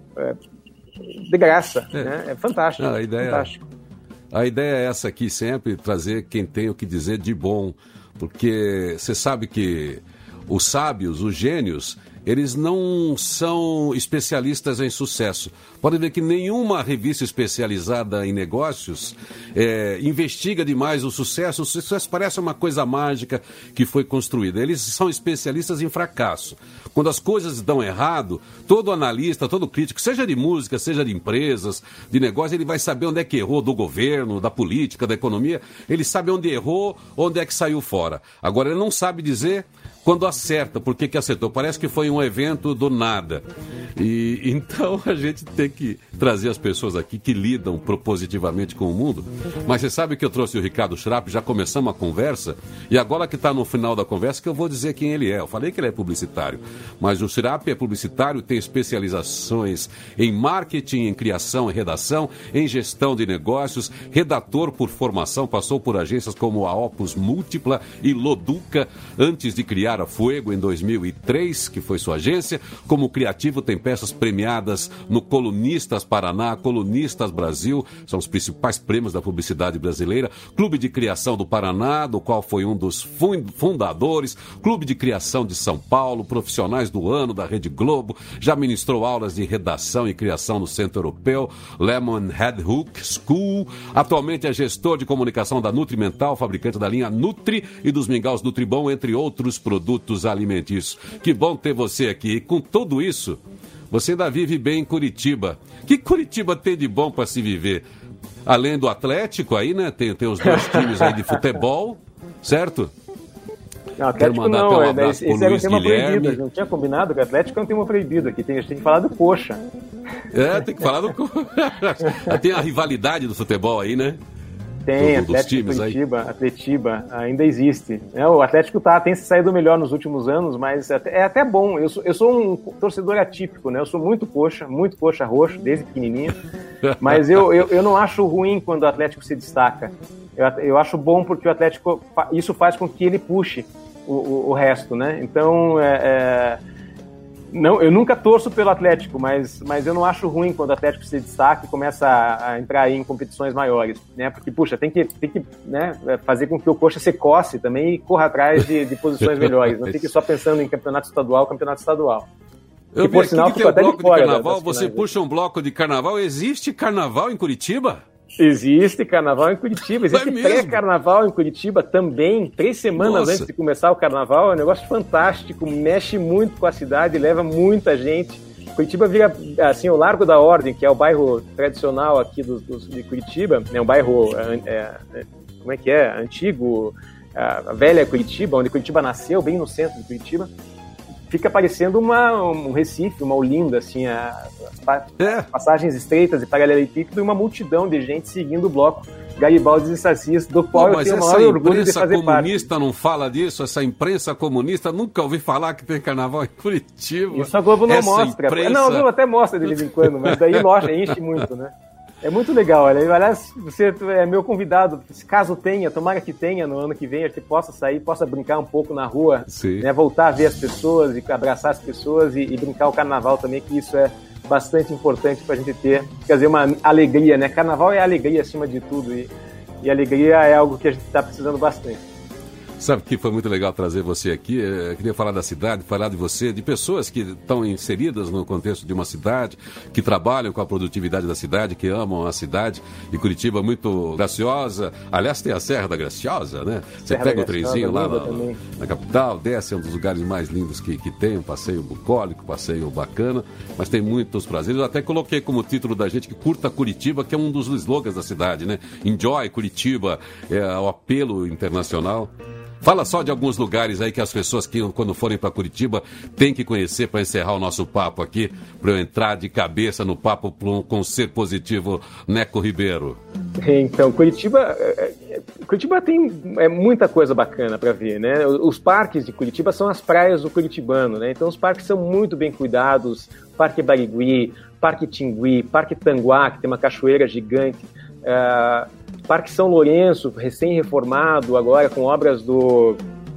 de graça, né? É fantástico. Fantástico. A ideia é essa aqui sempre, trazer quem tem o que dizer de bom. Porque você sabe que os sábios, os gênios, eles não são especialistas em sucesso. Pode ver que nenhuma revista especializada em negócios investiga demais o sucesso. O sucesso parece uma coisa mágica que foi construída. Eles são especialistas em fracasso. Quando as coisas dão errado, todo analista, todo crítico, seja de música, seja de empresas, de negócio, ele vai saber onde é que errou do governo, da política, da economia. Ele sabe onde errou, onde é que saiu fora. Agora, ele não sabe dizer quando acerta, por que acertou. Parece que foi um evento do nada. E então a gente tem que trazer as pessoas aqui que lidam propositivamente com o mundo. Mas você sabe que eu trouxe o Ricardo Schrapp, já começamos a conversa, e agora que está no final da conversa que eu vou dizer quem ele é. Eu falei que ele é publicitário, mas o Schrapp é publicitário, tem especializações em marketing, em criação e redação, em gestão de negócios, redator por formação, passou por agências como a Opus Múltipla e Loduca, antes de criar a Fuego em 2003, que foi sua agência. Como criativo tem peças premiadas no Colunistas Paraná, Colunistas Brasil, são os principais prêmios da publicidade brasileira. Clube de Criação do Paraná, do qual foi um dos fundadores. Clube de Criação de São Paulo, Profissionais do Ano da Rede Globo. Já ministrou aulas de redação e criação no Centro Europeu, Lemonhead Hook School. Atualmente é gestor de comunicação da Nutrimental, fabricante da linha Nutri e dos Mingaus Nutribom, entre outros produtos alimentícios. Que bom ter você aqui. E com tudo isso, você ainda vive bem em Curitiba. Que Curitiba tem de bom para se viver? Além do Atlético aí, né? Tem os dois times aí de futebol, certo? Não, Atlético não, esse era um tema proibido. Não tinha combinado que o Atlético é um tema proibido aqui. A gente tem que falar do Coxa. Tem que falar do Coxa. Tem a rivalidade do futebol aí, né? dos times Curitiba, aí? Atletiba ainda existe. O Atlético tem se saído melhor nos últimos anos, mas é até bom. Eu sou um torcedor atípico, né? Eu sou muito coxa roxo, desde pequenininho. Mas eu não acho ruim quando o Atlético se destaca. Eu acho bom porque o Atlético, isso faz com que ele puxe o resto, né? Então, não, eu nunca torço pelo Atlético, mas eu não acho ruim quando o Atlético se destaca e começa a entrar aí em competições maiores, né? Porque, puxa, tem que né, fazer com que o coxa se coce também e corra atrás de posições melhores. Não fique só pensando em campeonato estadual. Eu vi aqui que tem um bloco de carnaval, você puxa um bloco de carnaval. Existe carnaval em Curitiba? Existe carnaval em Curitiba, existe pré-carnaval em Curitiba também, 3 semanas antes de começar o carnaval. É um negócio fantástico, mexe muito com a cidade, leva muita gente. Curitiba vira, assim, o Largo da Ordem, que é o bairro tradicional aqui de Curitiba, é um bairro, como é que é, antigo, a velha Curitiba, onde Curitiba nasceu, bem no centro de Curitiba. Fica parecendo um Recife, uma Olinda, assim, as passagens estreitas e paralelepípedo e uma multidão de gente seguindo o bloco Garibaldi e Sacis, do qual eu tenho o maior orgulho de fazer parte. Mas essa imprensa comunista não fala disso? Essa imprensa comunista nunca ouvi falar que tem carnaval em Curitiba. Isso a Globo não mostra. Imprensa... Não, a Globo até mostra de vez em quando, mas daí enche muito, né? É muito legal, olha. Aliás, você é meu convidado, caso tenha, tomara que tenha no ano que vem, a gente possa sair, possa brincar um pouco na rua, né, voltar a ver as pessoas e abraçar as pessoas e brincar o carnaval também, que isso é bastante importante pra gente ter, quer dizer, uma alegria, né? Carnaval é alegria acima de tudo e alegria é algo que a gente tá precisando bastante. Sabe que foi muito legal trazer você aqui? Eu queria falar da cidade, falar de você, de pessoas que estão inseridas no contexto de uma cidade, que trabalham com a produtividade da cidade, que amam a cidade. E Curitiba é muito graciosa. Aliás, tem a Serra da Graciosa, né? Você pega o trenzinho lá na capital, desce, é um dos lugares mais lindos que tem, um passeio bucólico, passeio bacana, mas tem muitos prazeres. Eu até coloquei como título da gente que curta Curitiba, que é um dos slogans da cidade, né? Enjoy Curitiba, é o apelo internacional. Fala só de alguns lugares aí que as pessoas que quando forem para Curitiba têm que conhecer para encerrar o nosso papo aqui, para eu entrar de cabeça no papo com o ser positivo Neco Ribeiro. Então, Curitiba tem muita coisa bacana para ver, né? Os parques de Curitiba são as praias do curitibano, né? Então os parques são muito bem cuidados, Parque Barigui, Parque Tingui, Parque Tanguá, que tem uma cachoeira gigante, Parque São Lourenço, recém-reformado, agora com obras do...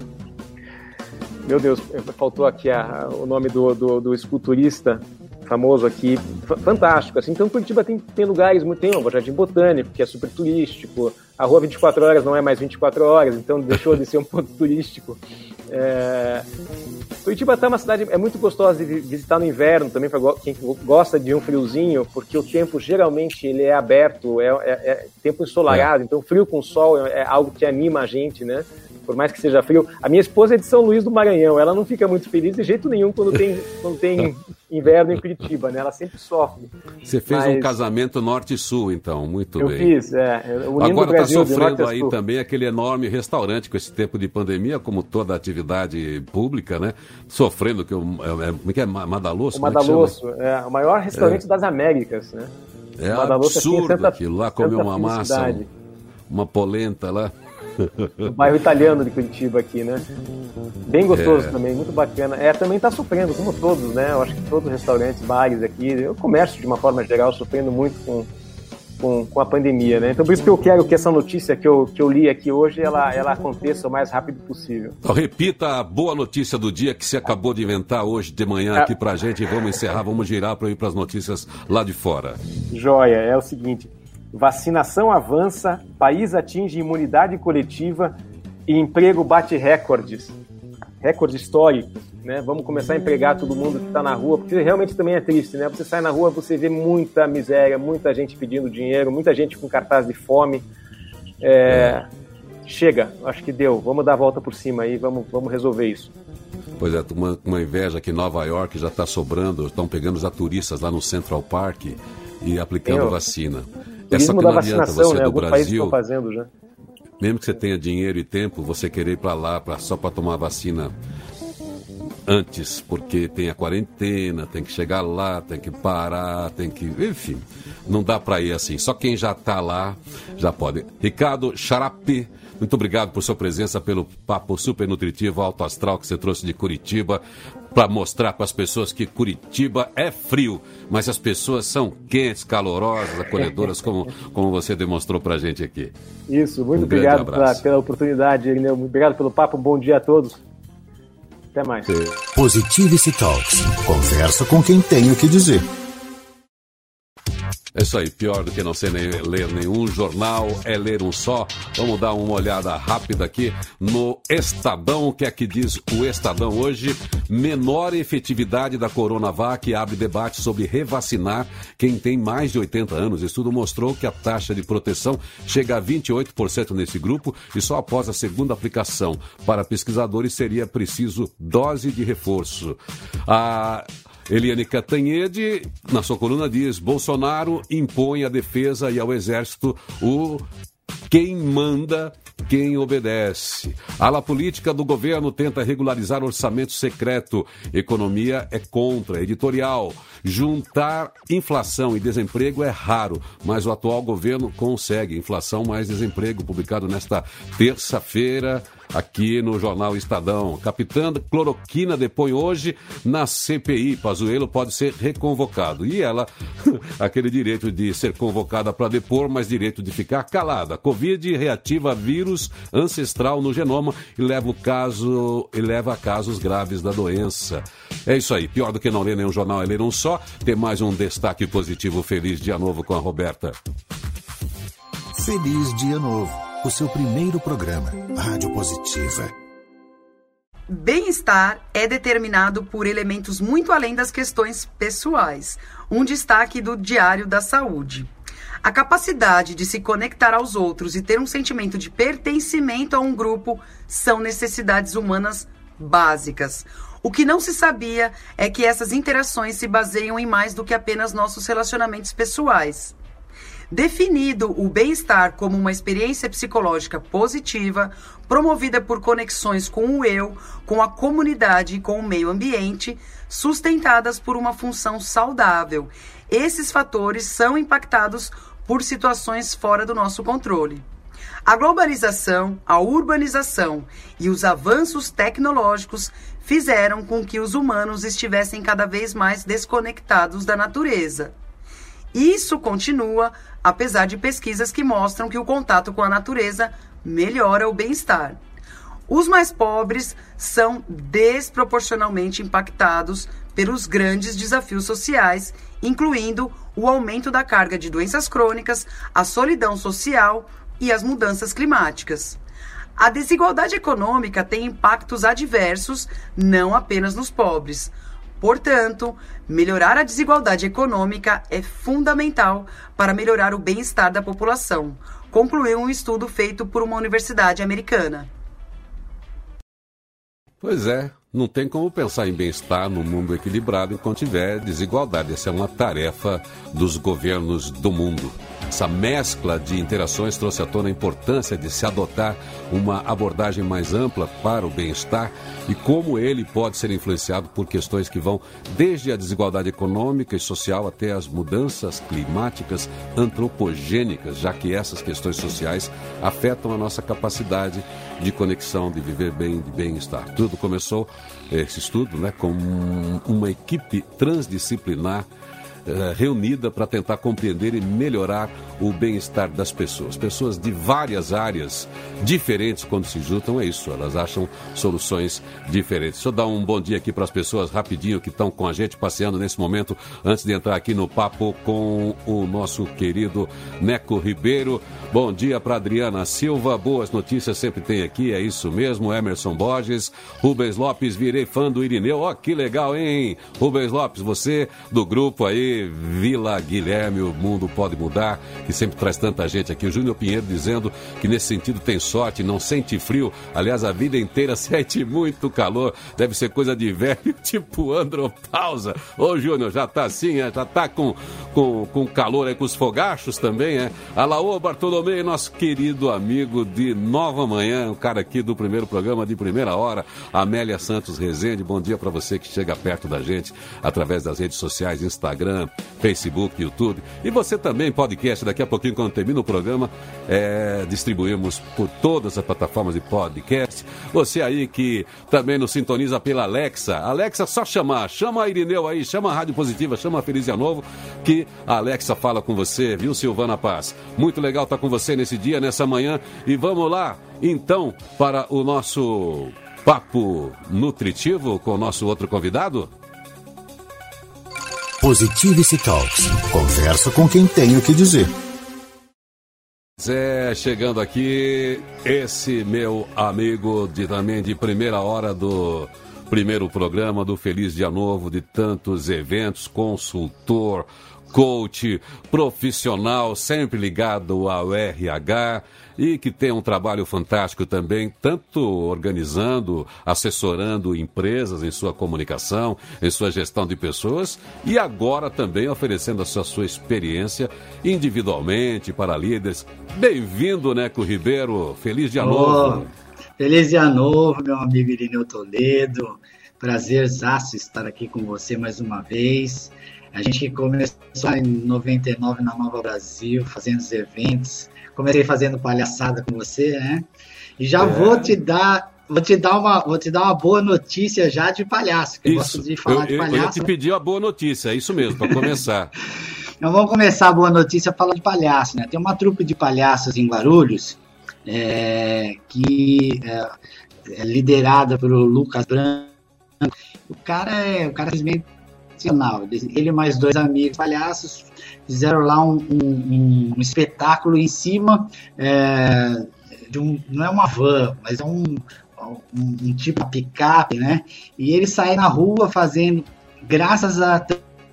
Meu Deus, faltou aqui o nome do esculturista famoso aqui, fantástico. Assim. Então, Curitiba tem lugares, tem o Jardim Botânico, que é super turístico, a Rua 24 Horas não é mais 24 horas, então deixou de ser um ponto turístico. Curitiba é uma cidade muito gostosa de visitar no inverno também, para quem gosta de um friozinho, porque o tempo geralmente ele é aberto, é tempo ensolarado, então frio com sol é algo que anima a gente, né? Por mais que seja frio. A minha esposa é de São Luís do Maranhão, ela não fica muito feliz de jeito nenhum quando tem inverno em Curitiba, né? Ela sempre sofre. Você fez um casamento norte-sul, então, muito bem. Eu fiz, agora está sofrendo aí também aquele enorme restaurante com esse tempo de pandemia, como toda atividade pública, né? Sofrendo, como é que é? Madalosso? O Madalosso, o maior restaurante das Américas, né? É absurdo aquilo lá, comer uma massa, uma polenta lá. No bairro italiano de Curitiba aqui, né? Bem gostoso também, muito bacana. Também está sofrendo, como todos, né? Eu acho que todos os restaurantes, bares aqui, o comércio de uma forma geral, sofrendo muito com a pandemia, né? Então por isso que eu quero que essa notícia que eu li aqui hoje, ela aconteça o mais rápido possível. Então, repita a boa notícia do dia que você acabou de inventar hoje de manhã aqui pra gente e vamos encerrar, vamos girar para ir para as notícias lá de fora. Joia, é o seguinte... Vacinação avança, país atinge imunidade coletiva e emprego bate recordes históricos, né? Vamos começar a empregar todo mundo que está na rua, porque realmente também é triste, né? Você sai na rua, você vê muita miséria, muita gente pedindo dinheiro, muita gente com cartaz de fome. Chega, acho que deu, vamos dar a volta por cima aí, vamos resolver isso. Pois é, uma inveja que Nova York já está sobrando, estão pegando já turistas lá no Central Park e aplicando vacina. Essa que não adianta você, né? Do Brasil, fazendo já. Mesmo que você tenha dinheiro e tempo, você querer ir para lá só para tomar vacina antes, porque tem a quarentena, tem que chegar lá, tem que parar, tem que... Enfim, não dá para ir assim. Só quem já está lá já pode. Ricardo Xarapi, muito obrigado por sua presença, pelo papo super nutritivo, alto astral que você trouxe de Curitiba, para mostrar para as pessoas que Curitiba é frio, mas as pessoas são quentes, calorosas, acolhedoras, como você demonstrou para a gente aqui. Isso, muito obrigado pela oportunidade, Irineu. Muito obrigado pelo papo, bom dia a todos. Até mais. Positivity Talks. Conversa com quem tem o que dizer. É isso aí, pior do que não ser ler nenhum jornal é ler um só. Vamos dar uma olhada rápida aqui no Estadão. O que é que diz o Estadão hoje? Menor efetividade da Coronavac abre debate sobre revacinar quem tem mais de 80 anos. O estudo mostrou que a taxa de proteção chega a 28% nesse grupo e só após a segunda aplicação. Para pesquisadores seria preciso dose de reforço. Eliane Cantanhede, na sua coluna, diz: Bolsonaro impõe à defesa e ao exército o quem manda, quem obedece. A ala política do governo tenta regularizar orçamento secreto. Economia é contra. Editorial: juntar inflação e desemprego é raro, mas o atual governo consegue. Inflação mais desemprego, publicado nesta terça-feira aqui no jornal Estadão. Capitã Cloroquina depõe hoje na CPI. Pazuello pode ser reconvocado. E ela, aquele direito de ser convocada para depor, mas direito de ficar calada. Covid reativa vírus ancestral no genoma e leva a casos graves da doença. É isso aí. Pior do que não ler nenhum jornal é ler um só. Tem mais um destaque positivo. Feliz dia novo com a Roberta. Feliz dia novo. O seu primeiro programa, Rádio Positiva. Bem-estar é determinado por elementos muito além das questões pessoais. Um destaque do Diário da Saúde. A capacidade de se conectar aos outros e ter um sentimento de pertencimento a um grupo são necessidades humanas básicas. O que não se sabia é que essas interações se baseiam em mais do que apenas nossos relacionamentos pessoais. Definido o bem-estar como uma experiência psicológica positiva, promovida por conexões com o eu, com a comunidade e com o meio ambiente, sustentadas por uma função saudável. Esses fatores são impactados por situações fora do nosso controle. A globalização, a urbanização e os avanços tecnológicos fizeram com que os humanos estivessem cada vez mais desconectados da natureza. Isso continua, apesar de pesquisas que mostram que o contato com a natureza melhora o bem-estar. Os mais pobres são desproporcionalmente impactados pelos grandes desafios sociais, incluindo o aumento da carga de doenças crônicas, a solidão social e as mudanças climáticas. A desigualdade econômica tem impactos adversos, não apenas nos pobres. Portanto, melhorar a desigualdade econômica é fundamental para melhorar o bem-estar da população, concluiu um estudo feito por uma universidade americana. Pois é, não tem como pensar em bem-estar no mundo equilibrado enquanto tiver desigualdade. Essa é uma tarefa dos governos do mundo. Essa mescla de interações trouxe à tona a importância de se adotar uma abordagem mais ampla para o bem-estar e como ele pode ser influenciado por questões que vão desde a desigualdade econômica e social até as mudanças climáticas antropogênicas, já que essas questões sociais afetam a nossa capacidade de conexão, de viver bem, de bem-estar. Tudo começou, esse estudo, com uma equipe transdisciplinar reunida para tentar compreender e melhorar o bem-estar das pessoas. Pessoas de várias áreas diferentes, quando se juntam, é isso, elas acham soluções diferentes. Deixa eu dar um bom dia aqui para as pessoas rapidinho que estão com a gente passeando nesse momento, antes de entrar aqui no papo com o nosso querido Neco Ribeiro. Bom dia para Adriana Silva, boas notícias sempre tem aqui, é isso mesmo. Emerson Borges, Rubens Lopes, virei fã do Irineu, ó que legal, hein? Rubens Lopes, você do grupo aí, aqui, Vila Guilherme, o mundo pode mudar, que sempre traz tanta gente aqui. O Júnior Pinheiro dizendo que nesse sentido tem sorte, não sente frio. Aliás, a vida inteira sente muito calor. Deve ser coisa de velho, tipo andropausa. Ô, Júnior, já tá assim, já tá com calor aí, com os fogachos também, é? Alaô Bartolomeu, nosso querido amigo de Nova Manhã, o cara aqui do primeiro programa de primeira hora, Amélia Santos Rezende, bom dia para você que chega perto da gente através das redes sociais, Instagram, Facebook, YouTube, e você também, podcast, daqui a pouquinho quando termina o programa, distribuímos por todas as plataformas de podcast. Você aí que também nos sintoniza pela Alexa, só chama a Irineu aí, chama a Rádio Positiva, chama a Feliz Dia Novo, que a Alexa fala com você, viu, Silvana Paz? Muito legal estar com você nesse dia, nessa manhã, e vamos lá, então, para o nosso papo nutritivo com o nosso outro convidado? Positivity Talks. Conversa com quem tem o que dizer. Chegando aqui, esse meu amigo também de primeira hora do primeiro programa do Feliz Dia Novo, de tantos eventos, consultor, coach, profissional, sempre ligado ao RH e que tem um trabalho fantástico também, tanto organizando, assessorando empresas em sua comunicação, em sua gestão de pessoas e agora também oferecendo a sua experiência individualmente para líderes. Bem-vindo, Neco Ribeiro, feliz dia novo. Feliz dia novo, meu amigo Irineu Toledo, prazerzaço estar aqui com você mais uma vez. A gente começou em 99 na Nova Brasil, fazendo os eventos. Comecei fazendo palhaçada com você, né? E já vou te dar uma boa notícia já de palhaço, que eu gosto de falar de palhaço. Eu ia te pedir a boa notícia, é isso mesmo, para começar. Então vamos começar a boa notícia falando de palhaço, né? Tem uma trupe de palhaços em Guarulhos, que é liderada pelo Lucas Branco. O cara é simplesmente sensacional. Ele e mais 2 amigos palhaços fizeram lá um espetáculo em cima não é uma van, mas é um tipo de picape, né? E ele sai na rua fazendo, graças a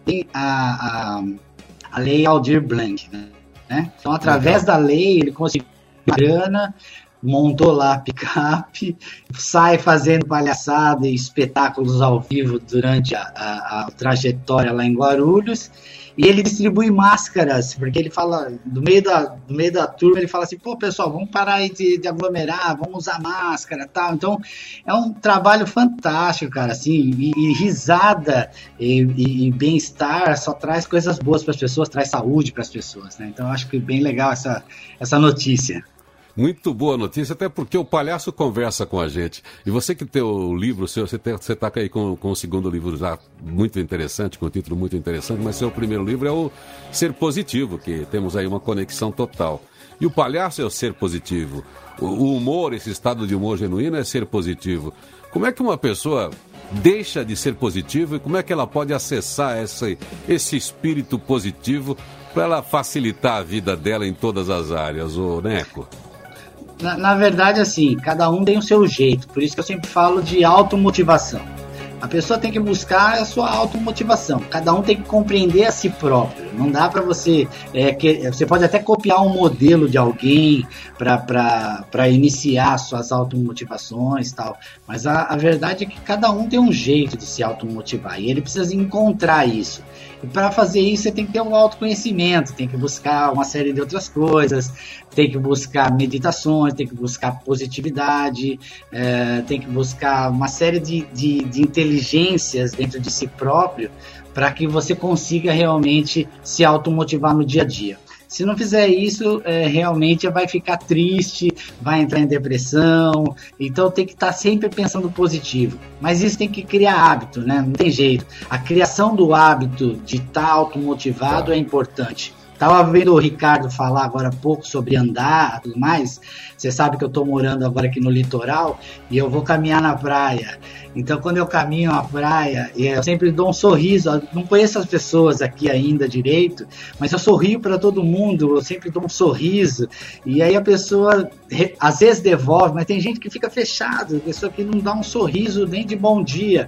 lei Aldir Blanc, né? Então, através da lei, ele conseguiu grana, montou lá a picape, sai fazendo palhaçada e espetáculos ao vivo durante a trajetória lá em Guarulhos, e ele distribui máscaras, porque ele fala, no meio da turma, ele fala assim, pô, pessoal, vamos parar aí de aglomerar, vamos usar máscara e tal. Então, é um trabalho fantástico, cara, assim, e risada e bem-estar só traz coisas boas para as pessoas, traz saúde para as pessoas, né? Então, eu acho que é bem legal essa notícia. Muito boa notícia, até porque o palhaço conversa com a gente. E você que tem o livro seu, você está aí com o segundo livro já muito interessante, com um título muito interessante, mas seu primeiro livro é o Ser Positivo, que temos aí uma conexão total. E o palhaço é o ser positivo. O humor, esse estado de humor genuíno é ser positivo. Como é que uma pessoa deixa de ser positivo e como é que ela pode acessar esse espírito positivo para ela facilitar a vida dela em todas as áreas, ô Neco? Na verdade, assim, cada um tem o seu jeito, por isso que eu sempre falo de automotivação. A pessoa tem que buscar a sua automotivação, cada um tem que compreender a si próprio. Não dá para você... você pode até copiar um modelo de alguém para iniciar suas automotivações e tal, mas a verdade é que cada um tem um jeito de se automotivar e ele precisa encontrar isso. E para fazer isso, você tem que ter um autoconhecimento, tem que buscar uma série de outras coisas, tem que buscar meditações, tem que buscar positividade, tem que buscar uma série de inteligências dentro de si próprio para que você consiga realmente se automotivar no dia a dia. Se não fizer isso, realmente vai ficar triste, vai entrar em depressão, então tem que estar sempre pensando positivo. Mas isso tem que criar hábito, né? Não tem jeito. A criação do hábito de estar automotivado é importante. Estava vendo o Ricardo falar agora há pouco sobre andar e tudo mais. Você sabe que eu estou morando agora aqui no litoral e eu vou caminhar na praia. Então, quando eu caminho na praia, eu sempre dou um sorriso. Eu não conheço as pessoas aqui ainda direito, mas eu sorrio para todo mundo, eu sempre dou um sorriso. E aí a pessoa, às vezes, devolve, mas tem gente que fica fechado, a pessoa que não dá um sorriso nem de bom dia.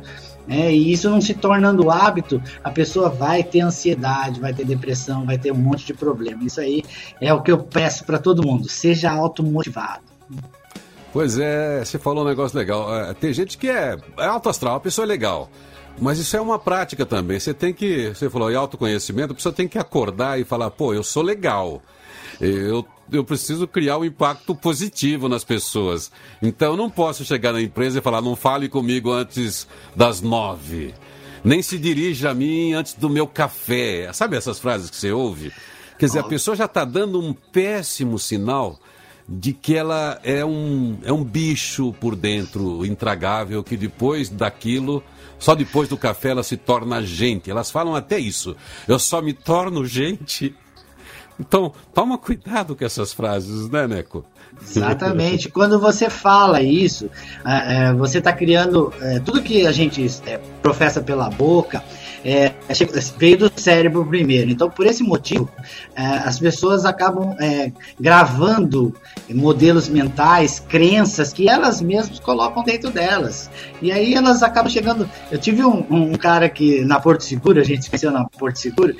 E isso não se tornando hábito, a pessoa vai ter ansiedade, vai ter depressão, vai ter um monte de problema. Isso aí é o que eu peço para todo mundo, seja automotivado. Pois é, você falou um negócio legal. Tem gente que é alto astral, a pessoa é legal. Mas isso é uma prática também. Você falou em autoconhecimento, a pessoa tem que acordar e falar, pô, eu sou legal. Eu preciso criar um impacto positivo nas pessoas. Então eu não posso chegar na empresa e falar, não fale comigo antes das 9. Nem se dirija a mim antes do meu café. Sabe essas frases que você ouve? Quer dizer, a pessoa já está dando um péssimo sinal de que ela é um bicho por dentro, intragável, que depois daquilo, só depois do café ela se torna gente. Elas falam até isso. Eu só me torno gente. Então, toma cuidado com essas frases, né, Neco? Exatamente. Quando você fala isso, você está criando... tudo que a gente professa pela boca veio do cérebro primeiro. Então, por esse motivo, as pessoas acabam gravando modelos mentais, crenças que elas mesmas colocam dentro delas. E aí elas acabam chegando... Eu tive um cara que, na Porto Seguro, a gente esqueceu na Porto Seguro,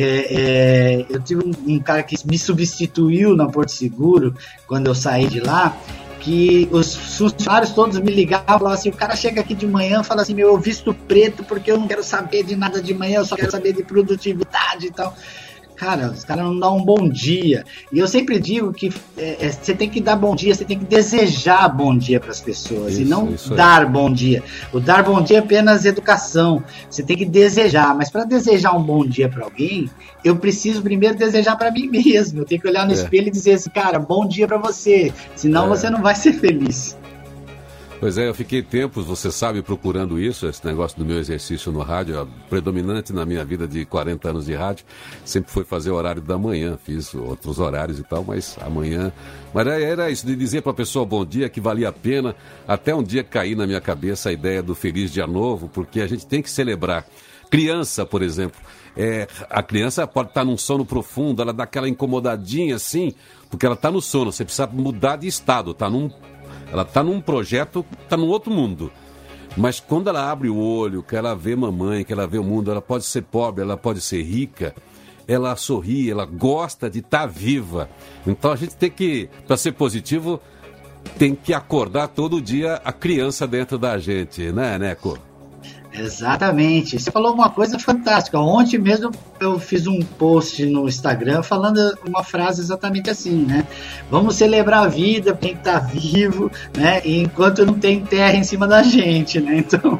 eu tive um cara que me substituiu na Porto Seguro, quando eu saí de lá, que os funcionários todos me ligavam e falavam assim, o cara chega aqui de manhã e fala assim, eu visto preto porque eu não quero saber de nada de manhã, eu só quero saber de produtividade e tal. Cara, os caras não dão um bom dia. E eu sempre digo que você tem que dar bom dia, você tem que desejar bom dia para as pessoas, e não dar bom dia. O dar bom dia é apenas educação. Você tem que desejar, mas para desejar um bom dia para alguém, eu preciso primeiro desejar para mim mesmo. Eu tenho que olhar no espelho e dizer assim, cara, bom dia para você, senão você não vai ser feliz. Pois é, eu fiquei tempos, você sabe, procurando isso, esse negócio do meu exercício no rádio, predominante na minha vida de 40 anos de rádio, sempre foi fazer o horário da manhã, fiz outros horários e tal, mas amanhã... Mas era isso, de dizer para a pessoa bom dia, que valia a pena, até um dia cair na minha cabeça a ideia do Feliz Dia Novo, porque a gente tem que celebrar. Criança, por exemplo, a criança pode estar num sono profundo, ela dá aquela incomodadinha assim, porque ela está no sono, você precisa mudar de estado, ela está num projeto, está num outro mundo. Mas quando ela abre o olho, que ela vê mamãe, que ela vê o mundo, ela pode ser pobre, ela pode ser rica, ela sorri, ela gosta de estar viva. Então a gente tem que, para ser positivo, tem que acordar todo dia a criança dentro da gente, né, Neco? Exatamente. Você falou uma coisa fantástica. Ontem mesmo eu fiz um post no Instagram falando uma frase exatamente assim, né? Vamos celebrar a vida, quem está vivo, né? Enquanto não tem terra em cima da gente, né? Então...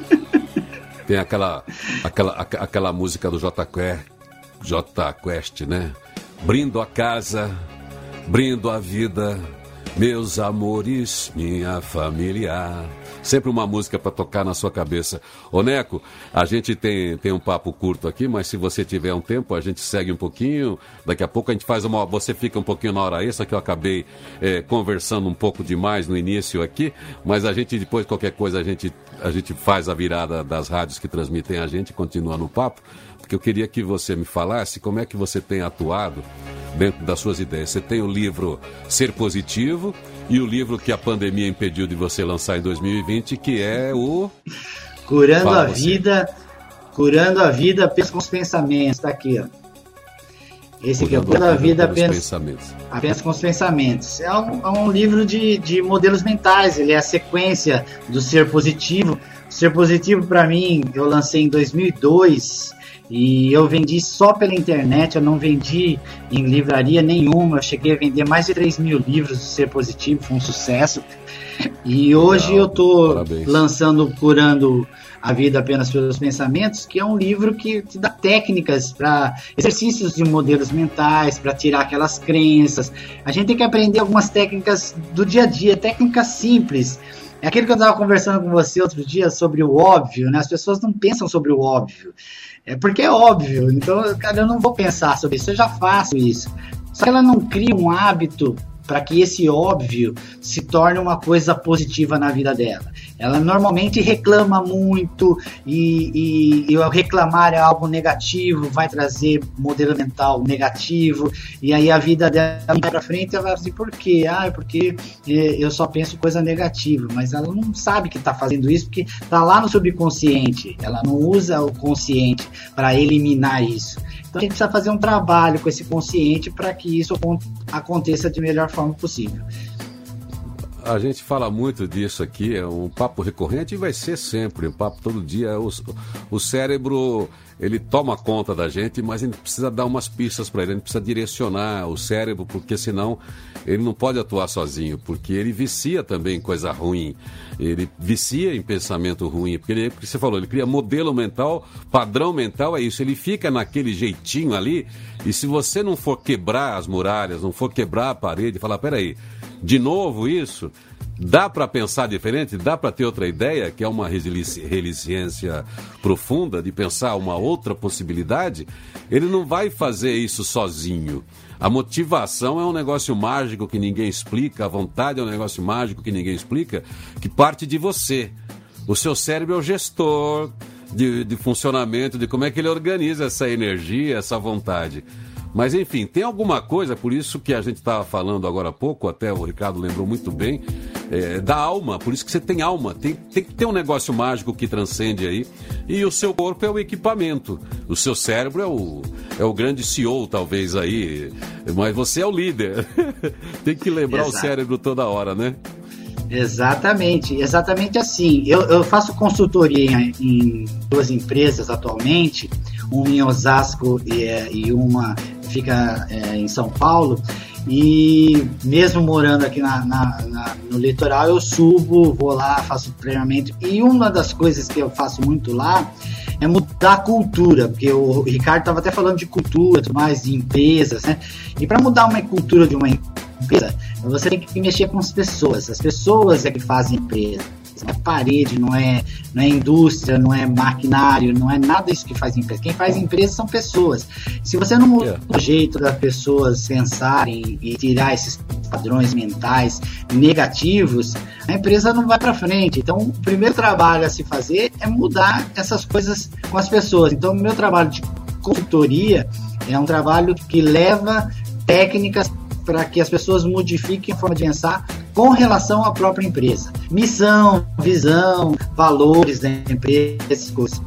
Tem aquela música do J Quest, né? Brindo a casa, brindo a vida, meus amores, minha família... Sempre uma música para tocar na sua cabeça. Ô Neco, a gente tem um papo curto aqui, mas se você tiver um tempo, a gente segue um pouquinho. Daqui a pouco a gente faz você fica um pouquinho na hora extra, que eu acabei conversando um pouco demais no início aqui, mas a gente depois, qualquer coisa, a gente faz a virada das rádios que transmitem a gente e continua no papo, porque eu queria que você me falasse como é que você tem atuado dentro das suas ideias. Você tem o livro Ser Positivo e o livro que a pandemia impediu de você lançar em 2020, que é o... Curando a Vida apenas com os pensamentos. Está aqui, ó. Esse aqui é Curando a Vida apenas com os pensamentos. É um livro de modelos mentais, ele é a sequência do Ser Positivo. O Ser Positivo, para mim, eu lancei em 2002... E eu vendi só pela internet, eu não vendi em livraria nenhuma. Eu cheguei a vender mais de 3.000 livros do Ser Positivo, foi um sucesso. E hoje eu estou lançando Curando a Vida apenas pelos pensamentos, que é um livro que te dá técnicas para exercícios de modelos mentais, para tirar aquelas crenças. A gente tem que aprender algumas técnicas do dia a dia, técnicas simples. É aquilo que eu estava conversando com você outro dia sobre o óbvio, né? As pessoas não pensam sobre o óbvio. Porque é óbvio, então, cara, eu não vou pensar sobre isso, eu já faço isso. Só que ela não cria um hábito para que esse óbvio se torne uma coisa positiva na vida dela. Ela normalmente reclama muito e o reclamar é algo negativo, vai trazer modelo mental negativo, e aí a vida dela vai para frente, ela vai assim, por quê? Porque eu só penso coisa negativa, mas ela não sabe que está fazendo isso, porque está lá no subconsciente, ela não usa o consciente para eliminar isso. Então a gente precisa fazer um trabalho com esse consciente para que isso aconteça de melhor forma possível. A gente fala muito disso aqui, é um papo recorrente e vai ser sempre, um papo todo dia. O cérebro, ele toma conta da gente, mas a gente precisa dar umas pistas para ele, a gente precisa direcionar o cérebro, porque senão ele não pode atuar sozinho, porque ele vicia também em coisa ruim, ele vicia em pensamento ruim, porque você falou, ele cria modelo mental, padrão mental, é isso, ele fica naquele jeitinho ali, e se você não for quebrar as muralhas, não for quebrar a parede, falar, peraí, de novo isso, dá para pensar diferente, dá para ter outra ideia, que é uma resiliência profunda, de pensar uma outra possibilidade, ele não vai fazer isso sozinho. A motivação é um negócio mágico que ninguém explica, a vontade é um negócio mágico que ninguém explica, que parte de você. O seu cérebro é o gestor de funcionamento, de como é que ele organiza essa energia, essa vontade. Mas, enfim, tem alguma coisa, por isso que a gente estava falando agora há pouco, até o Ricardo lembrou muito bem, da alma, por isso que você tem alma, tem que ter um negócio mágico que transcende aí, e o seu corpo é o equipamento, o seu cérebro é o grande CEO, talvez, aí, mas você é o líder, tem que lembrar o cérebro toda hora, né? Exatamente assim. Eu faço consultoria em 2 empresas atualmente, uma em Osasco e uma fica em São Paulo, e mesmo morando aqui no litoral, eu subo, vou lá, faço treinamento, e uma das coisas que eu faço muito lá é mudar a cultura, porque o Ricardo estava até falando de cultura, mais de empresas, né? E para mudar uma cultura de uma empresa, você tem que mexer com as pessoas é que fazem empresa. Não é parede, não é indústria, não é maquinário, não é nada disso que faz empresa. Quem faz empresa são pessoas. Se você não muda o jeito das pessoas pensarem e tirar esses padrões mentais negativos, a empresa não vai para frente. Então, o primeiro trabalho a se fazer é mudar essas coisas com as pessoas. Então, o meu trabalho de consultoria é um trabalho que leva técnicas para que as pessoas modifiquem a forma de pensar com relação à própria empresa. Missão, visão, valores da empresa, essas coisas.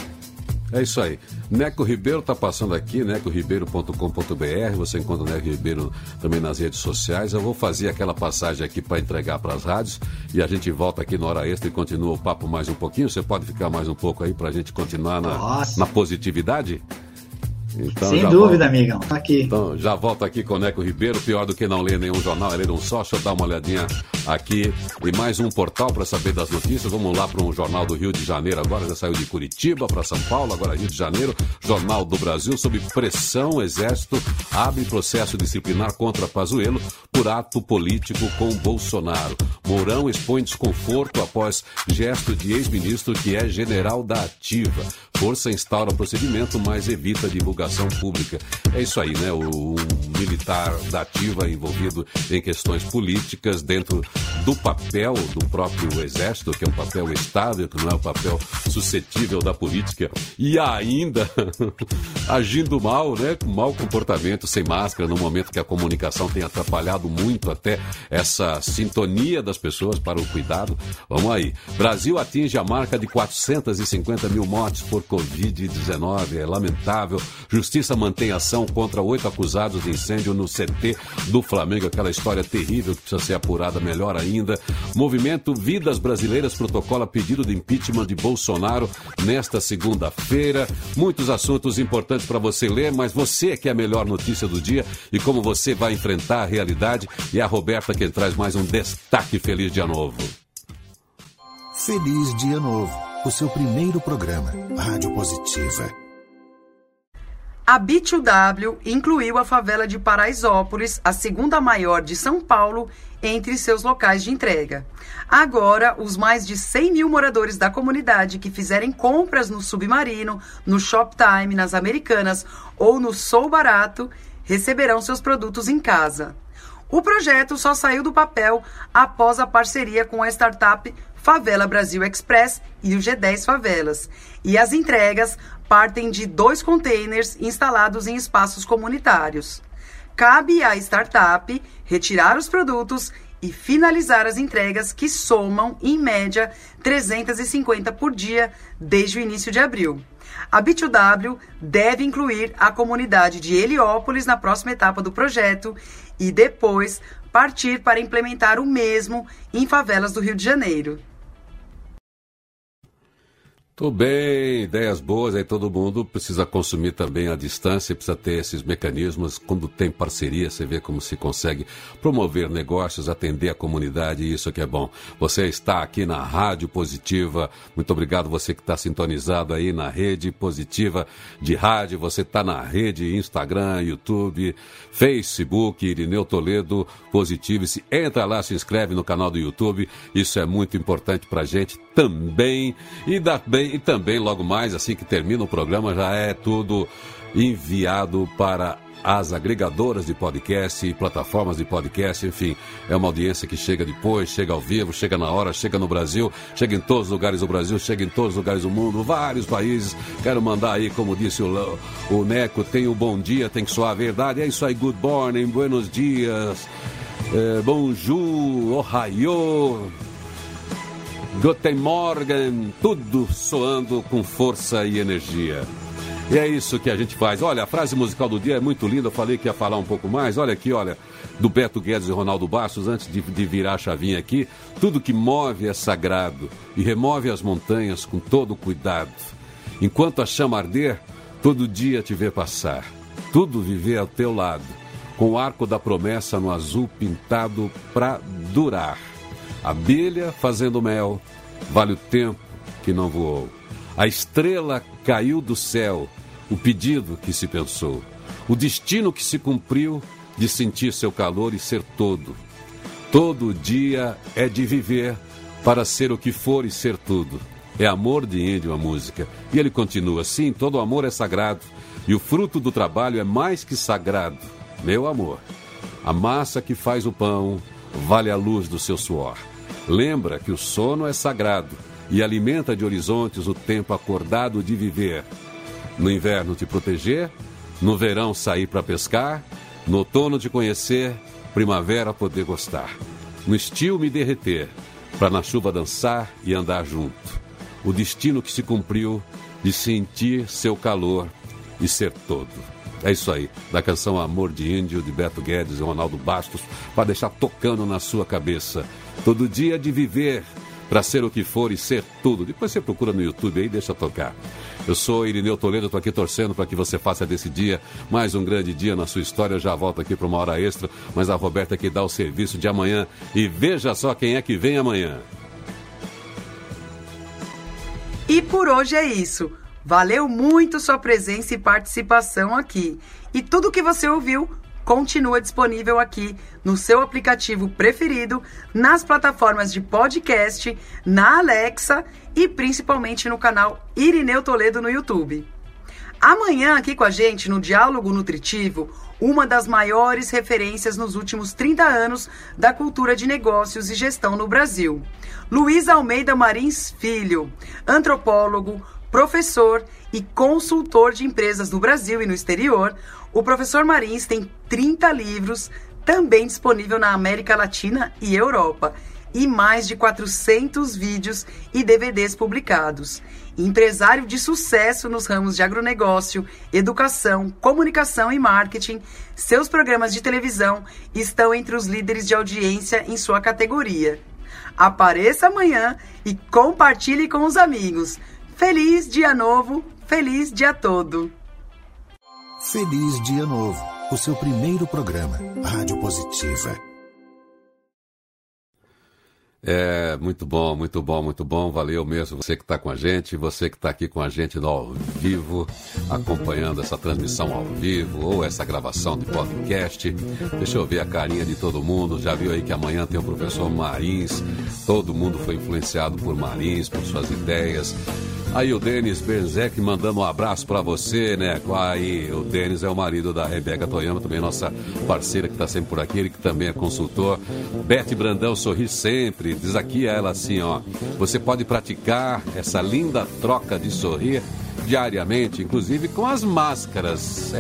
É isso aí. Neco Ribeiro está passando aqui, necoribeiro.com.br, você encontra o Neco Ribeiro também nas redes sociais. Eu vou fazer aquela passagem aqui para entregar para as rádios e a gente volta aqui na hora extra e continua o papo mais um pouquinho. Você pode ficar mais um pouco aí para a gente continuar na positividade? Então, sem dúvida, amigão, tá aqui. Então, já volto aqui com o Neco Ribeiro. Pior do que não ler nenhum jornal, é ler um só. Deixa eu dar uma olhadinha aqui em mais um portal para saber das notícias. Vamos lá para um jornal do Rio de Janeiro agora. Já saiu de Curitiba para São Paulo, agora Rio de Janeiro. Jornal do Brasil. Sob pressão, Exército abre processo disciplinar contra Pazuello por ato político com Bolsonaro. Mourão expõe desconforto após gesto de ex-ministro que é general da Ativa. Força instaura procedimento, mas evita divulgação pública. É isso aí, né? O militar da Ativa envolvido em questões políticas dentro do papel do próprio Exército, que é um papel estável, que não é um papel suscetível da política, e ainda agindo mal, né? Com mau comportamento, sem máscara, no momento que a comunicação tem atrapalhado muito até essa sintonia das pessoas para o cuidado. Vamos aí. Brasil atinge a marca de 450 mil mortes por Covid-19. É lamentável. Justiça mantém ação contra 8 acusados de incêndio no CT do Flamengo. Aquela história terrível que precisa ser apurada melhor ainda. Movimento Vidas Brasileiras protocola pedido de impeachment de Bolsonaro nesta segunda-feira. Muitos assuntos importantes para você ler, mas você é que é a melhor notícia do dia e como você vai enfrentar a realidade. E a Roberta quem traz mais um destaque. Feliz Dia Novo. Feliz Dia Novo, o seu primeiro programa, Rádio Positiva. A B2W incluiu a favela de Paraisópolis, a segunda maior de São Paulo, entre seus locais de entrega. Agora, os mais de 100 mil moradores da comunidade que fizerem compras no Submarino, no Shoptime, nas Americanas ou no Sou Barato, receberão seus produtos em casa. O projeto só saiu do papel após a parceria com a startup Favela Brasil Express e o G10 Favelas. E as entregas partem de 2 containers instalados em espaços comunitários. Cabe à startup retirar os produtos e finalizar as entregas, que somam, em média, 350 por dia desde o início de abril. A B2W deve incluir a comunidade de Heliópolis na próxima etapa do projeto e depois partir para implementar o mesmo em favelas do Rio de Janeiro. Tudo bem, ideias boas, aí todo mundo precisa consumir também à distância, precisa ter esses mecanismos. Quando tem parceria, você vê como se consegue promover negócios, atender a comunidade, e isso que é bom. Você está aqui na Rádio Positiva, muito obrigado você que está sintonizado aí na Rede Positiva de Rádio, você está na rede Instagram, YouTube, Facebook, Irineu Toledo Positivo-se. Entra lá, se inscreve no canal do YouTube, isso é muito importante pra gente também, e também logo mais, assim que termina o programa, já é tudo enviado para as agregadoras de podcast e plataformas de podcast, enfim, é uma audiência que chega depois, chega ao vivo, chega na hora, chega no Brasil, chega em todos os lugares do Brasil, chega em todos os lugares do mundo, vários países. Quero mandar aí, como disse o Neco, tem o bom dia, tem que soar a verdade, é isso aí, good morning, buenos dias, bonjour, ohayou, Guten Morgen, tudo soando com força e energia. E é isso que a gente faz. Olha, a frase musical do dia é muito linda, eu falei que ia falar um pouco mais. Olha aqui, olha, do Beto Guedes e Ronaldo Bastos, antes de virar a chavinha aqui. Tudo que move é sagrado e remove as montanhas com todo cuidado. Enquanto a chama arder, todo dia te ver passar. Tudo viver ao teu lado, com o arco da promessa no azul pintado pra durar. Abelha fazendo mel, vale o tempo que não voou. A estrela caiu do céu, o pedido que se pensou. O destino que se cumpriu de sentir seu calor e ser todo. Todo dia é de viver para ser o que for e ser tudo. É amor de índio a música. E ele continua, sim, todo amor é sagrado. E o fruto do trabalho é mais que sagrado. Meu amor, a massa que faz o pão vale a luz do seu suor. Lembra que o sono é sagrado e alimenta de horizontes o tempo acordado de viver. No inverno te proteger, no verão sair para pescar, no outono te conhecer, primavera poder gostar. No estio me derreter, para na chuva dançar e andar junto. O destino que se cumpriu de sentir seu calor e ser todo. É isso aí, da canção Amor de Índio, de Beto Guedes e Ronaldo Bastos, para deixar tocando na sua cabeça. Todo dia de viver, para ser o que for e ser tudo. Depois você procura no YouTube aí e deixa tocar. Eu sou Irineu Toledo, estou aqui torcendo para que você faça desse dia mais um grande dia na sua história. Eu já volto aqui para uma hora extra, mas a Roberta que dá o serviço de amanhã. E veja só quem é que vem amanhã. E por hoje é isso. Valeu muito sua presença e participação aqui. E tudo que você ouviu continua disponível aqui no seu aplicativo preferido, nas plataformas de podcast, na Alexa e principalmente no canal Irineu Toledo no YouTube. Amanhã aqui com a gente no Diálogo Nutritivo, uma das maiores referências nos últimos 30 anos da cultura de negócios e gestão no Brasil. Luiz Almeida Marins Filho, antropólogo, professor e consultor de empresas no Brasil e no exterior, o professor Marins tem 30 livros, também disponível na América Latina e Europa, e mais de 400 vídeos e DVDs publicados. Empresário de sucesso nos ramos de agronegócio, educação, comunicação e marketing, seus programas de televisão estão entre os líderes de audiência em sua categoria. Apareça amanhã e compartilhe com os amigos. Feliz Dia Novo, feliz dia todo. Feliz Dia Novo, o seu primeiro programa, Rádio Positiva. É, muito bom, muito bom, muito bom. Valeu mesmo você que está com a gente, você que está aqui com a gente no ao vivo, acompanhando essa transmissão ao vivo ou essa gravação de podcast. Deixa eu ver a carinha de todo mundo. Já viu aí que amanhã tem o professor Marins. Todo mundo foi influenciado por Marins, por suas ideias. Aí o Denis Benzek mandando um abraço pra você, né? Aí o Denis é o marido da Rebeca Toyama, também nossa parceira que tá sempre por aqui, ele que também é consultor. Beth Brandão, sorri sempre. Diz aqui a ela assim, ó: você pode praticar essa linda troca de sorrir diariamente, inclusive com as máscaras.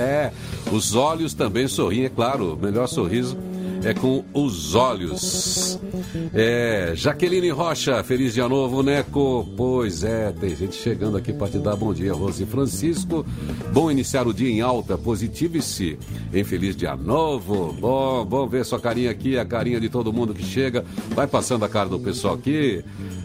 Os olhos também sorriem, é claro, o melhor sorriso é com os olhos. Jaqueline Rocha, feliz dia novo, Neco. Pois é, tem gente chegando aqui para te dar bom dia. Rose Francisco, bom iniciar o dia em alta, positive-se em feliz dia novo. Bom ver sua carinha aqui, a carinha de todo mundo que chega. Vai passando a cara do pessoal aqui.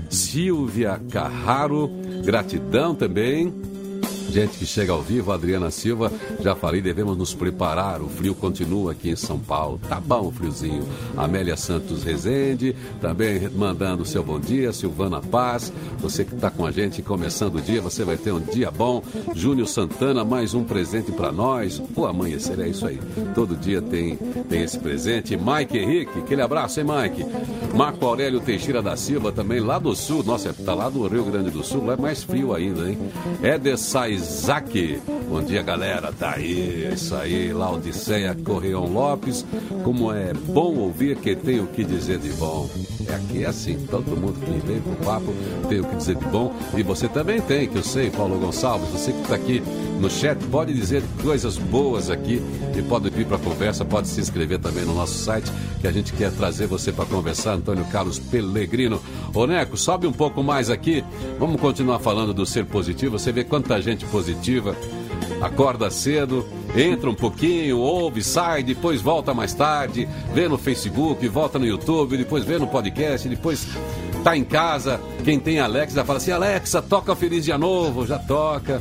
Silvia Carraro, gratidão também. Gente que chega ao vivo, Adriana Silva, já falei, devemos nos preparar, o frio continua aqui em São Paulo, tá bom o friozinho. Amélia Santos Rezende, também mandando seu bom dia. Silvana Paz, você que está com a gente começando o dia, você vai ter um dia bom. Júnior Santana, mais um presente para nós. Pô, amanhecer, é isso aí, todo dia tem esse presente. Mike Henrique, aquele abraço, hein, Mike? Marco Aurélio Teixeira da Silva, também lá do sul, nossa, tá lá do Rio Grande do Sul, lá é mais frio ainda, hein? Éder Isaac, bom dia, galera, tá aí, é isso aí. Laodiceia Correão Lopes, como é bom ouvir quem tem o que dizer de bom. Aqui é assim, todo mundo que vem pro papo tem o que dizer de bom, e você também tem, que eu sei, Paulo Gonçalves, você que tá aqui no chat, pode dizer coisas boas aqui, e pode vir pra conversa, pode se inscrever também no nosso site, que a gente quer trazer você para conversar. Antônio Carlos Pellegrino. Ô Neco, sobe um pouco mais aqui, vamos continuar falando do ser positivo. Você vê quanta gente positiva, acorda cedo, entra um pouquinho, ouve, sai, depois volta mais tarde, vê no Facebook, volta no YouTube, depois vê no podcast, depois tá em casa. Quem tem Alexa fala assim: Alexa, toca Feliz Dia Novo, já toca.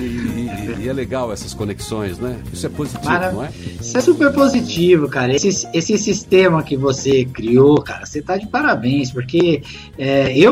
E é legal essas conexões, né? Isso é positivo, não é? Isso é super positivo, cara. Esse sistema que você criou, cara, você tá de parabéns, porque eu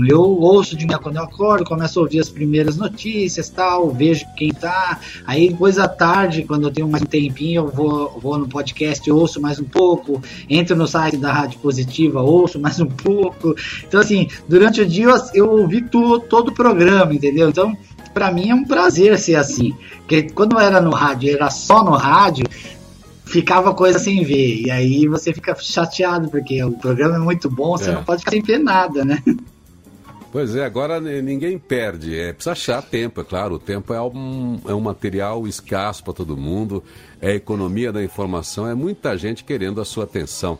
ouço de manhã quando eu acordo, começo a ouvir as primeiras notícias, tal, vejo quem tá, aí depois à tarde, quando eu tenho mais um tempinho, eu vou no podcast, ouço mais um pouco, entro no site da Rádio Positiva, ouço mais um pouco. Então, assim, durante o dia eu ouvi todo o programa, entendeu? Então, pra mim é um prazer ser assim, porque quando era no rádio, era só no rádio, ficava coisa sem ver, e aí você fica chateado, porque o programa é muito bom, você não pode ficar sem ver nada, né? Pois é, agora ninguém perde, precisa achar tempo, é claro, o tempo é um material escasso para todo mundo, é a economia da informação, é muita gente querendo a sua atenção.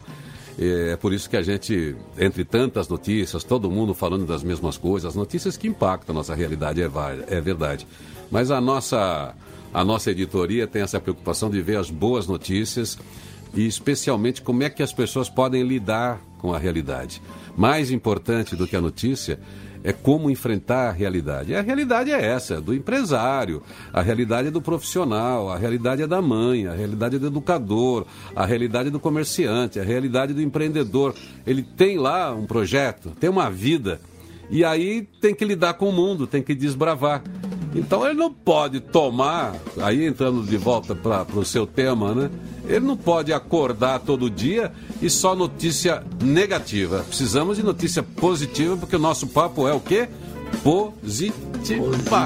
É por isso que a gente, entre tantas notícias, todo mundo falando das mesmas coisas, as notícias que impactam a nossa realidade, é verdade. Mas a nossa editoria tem essa preocupação de ver as boas notícias e especialmente como é que as pessoas podem lidar com a realidade. Mais importante do que a notícia é como enfrentar a realidade. E a realidade é essa, do empresário, a realidade é do profissional, a realidade é da mãe, a realidade é do educador, a realidade é do comerciante, a realidade do empreendedor. Ele tem lá um projeto, tem uma vida, e aí tem que lidar com o mundo, tem que desbravar. Então ele não pode tomar, aí entrando de volta para o seu tema, né? Ele não pode acordar todo dia e só notícia negativa. Precisamos de notícia positiva, porque o nosso papo é o quê? Positiva.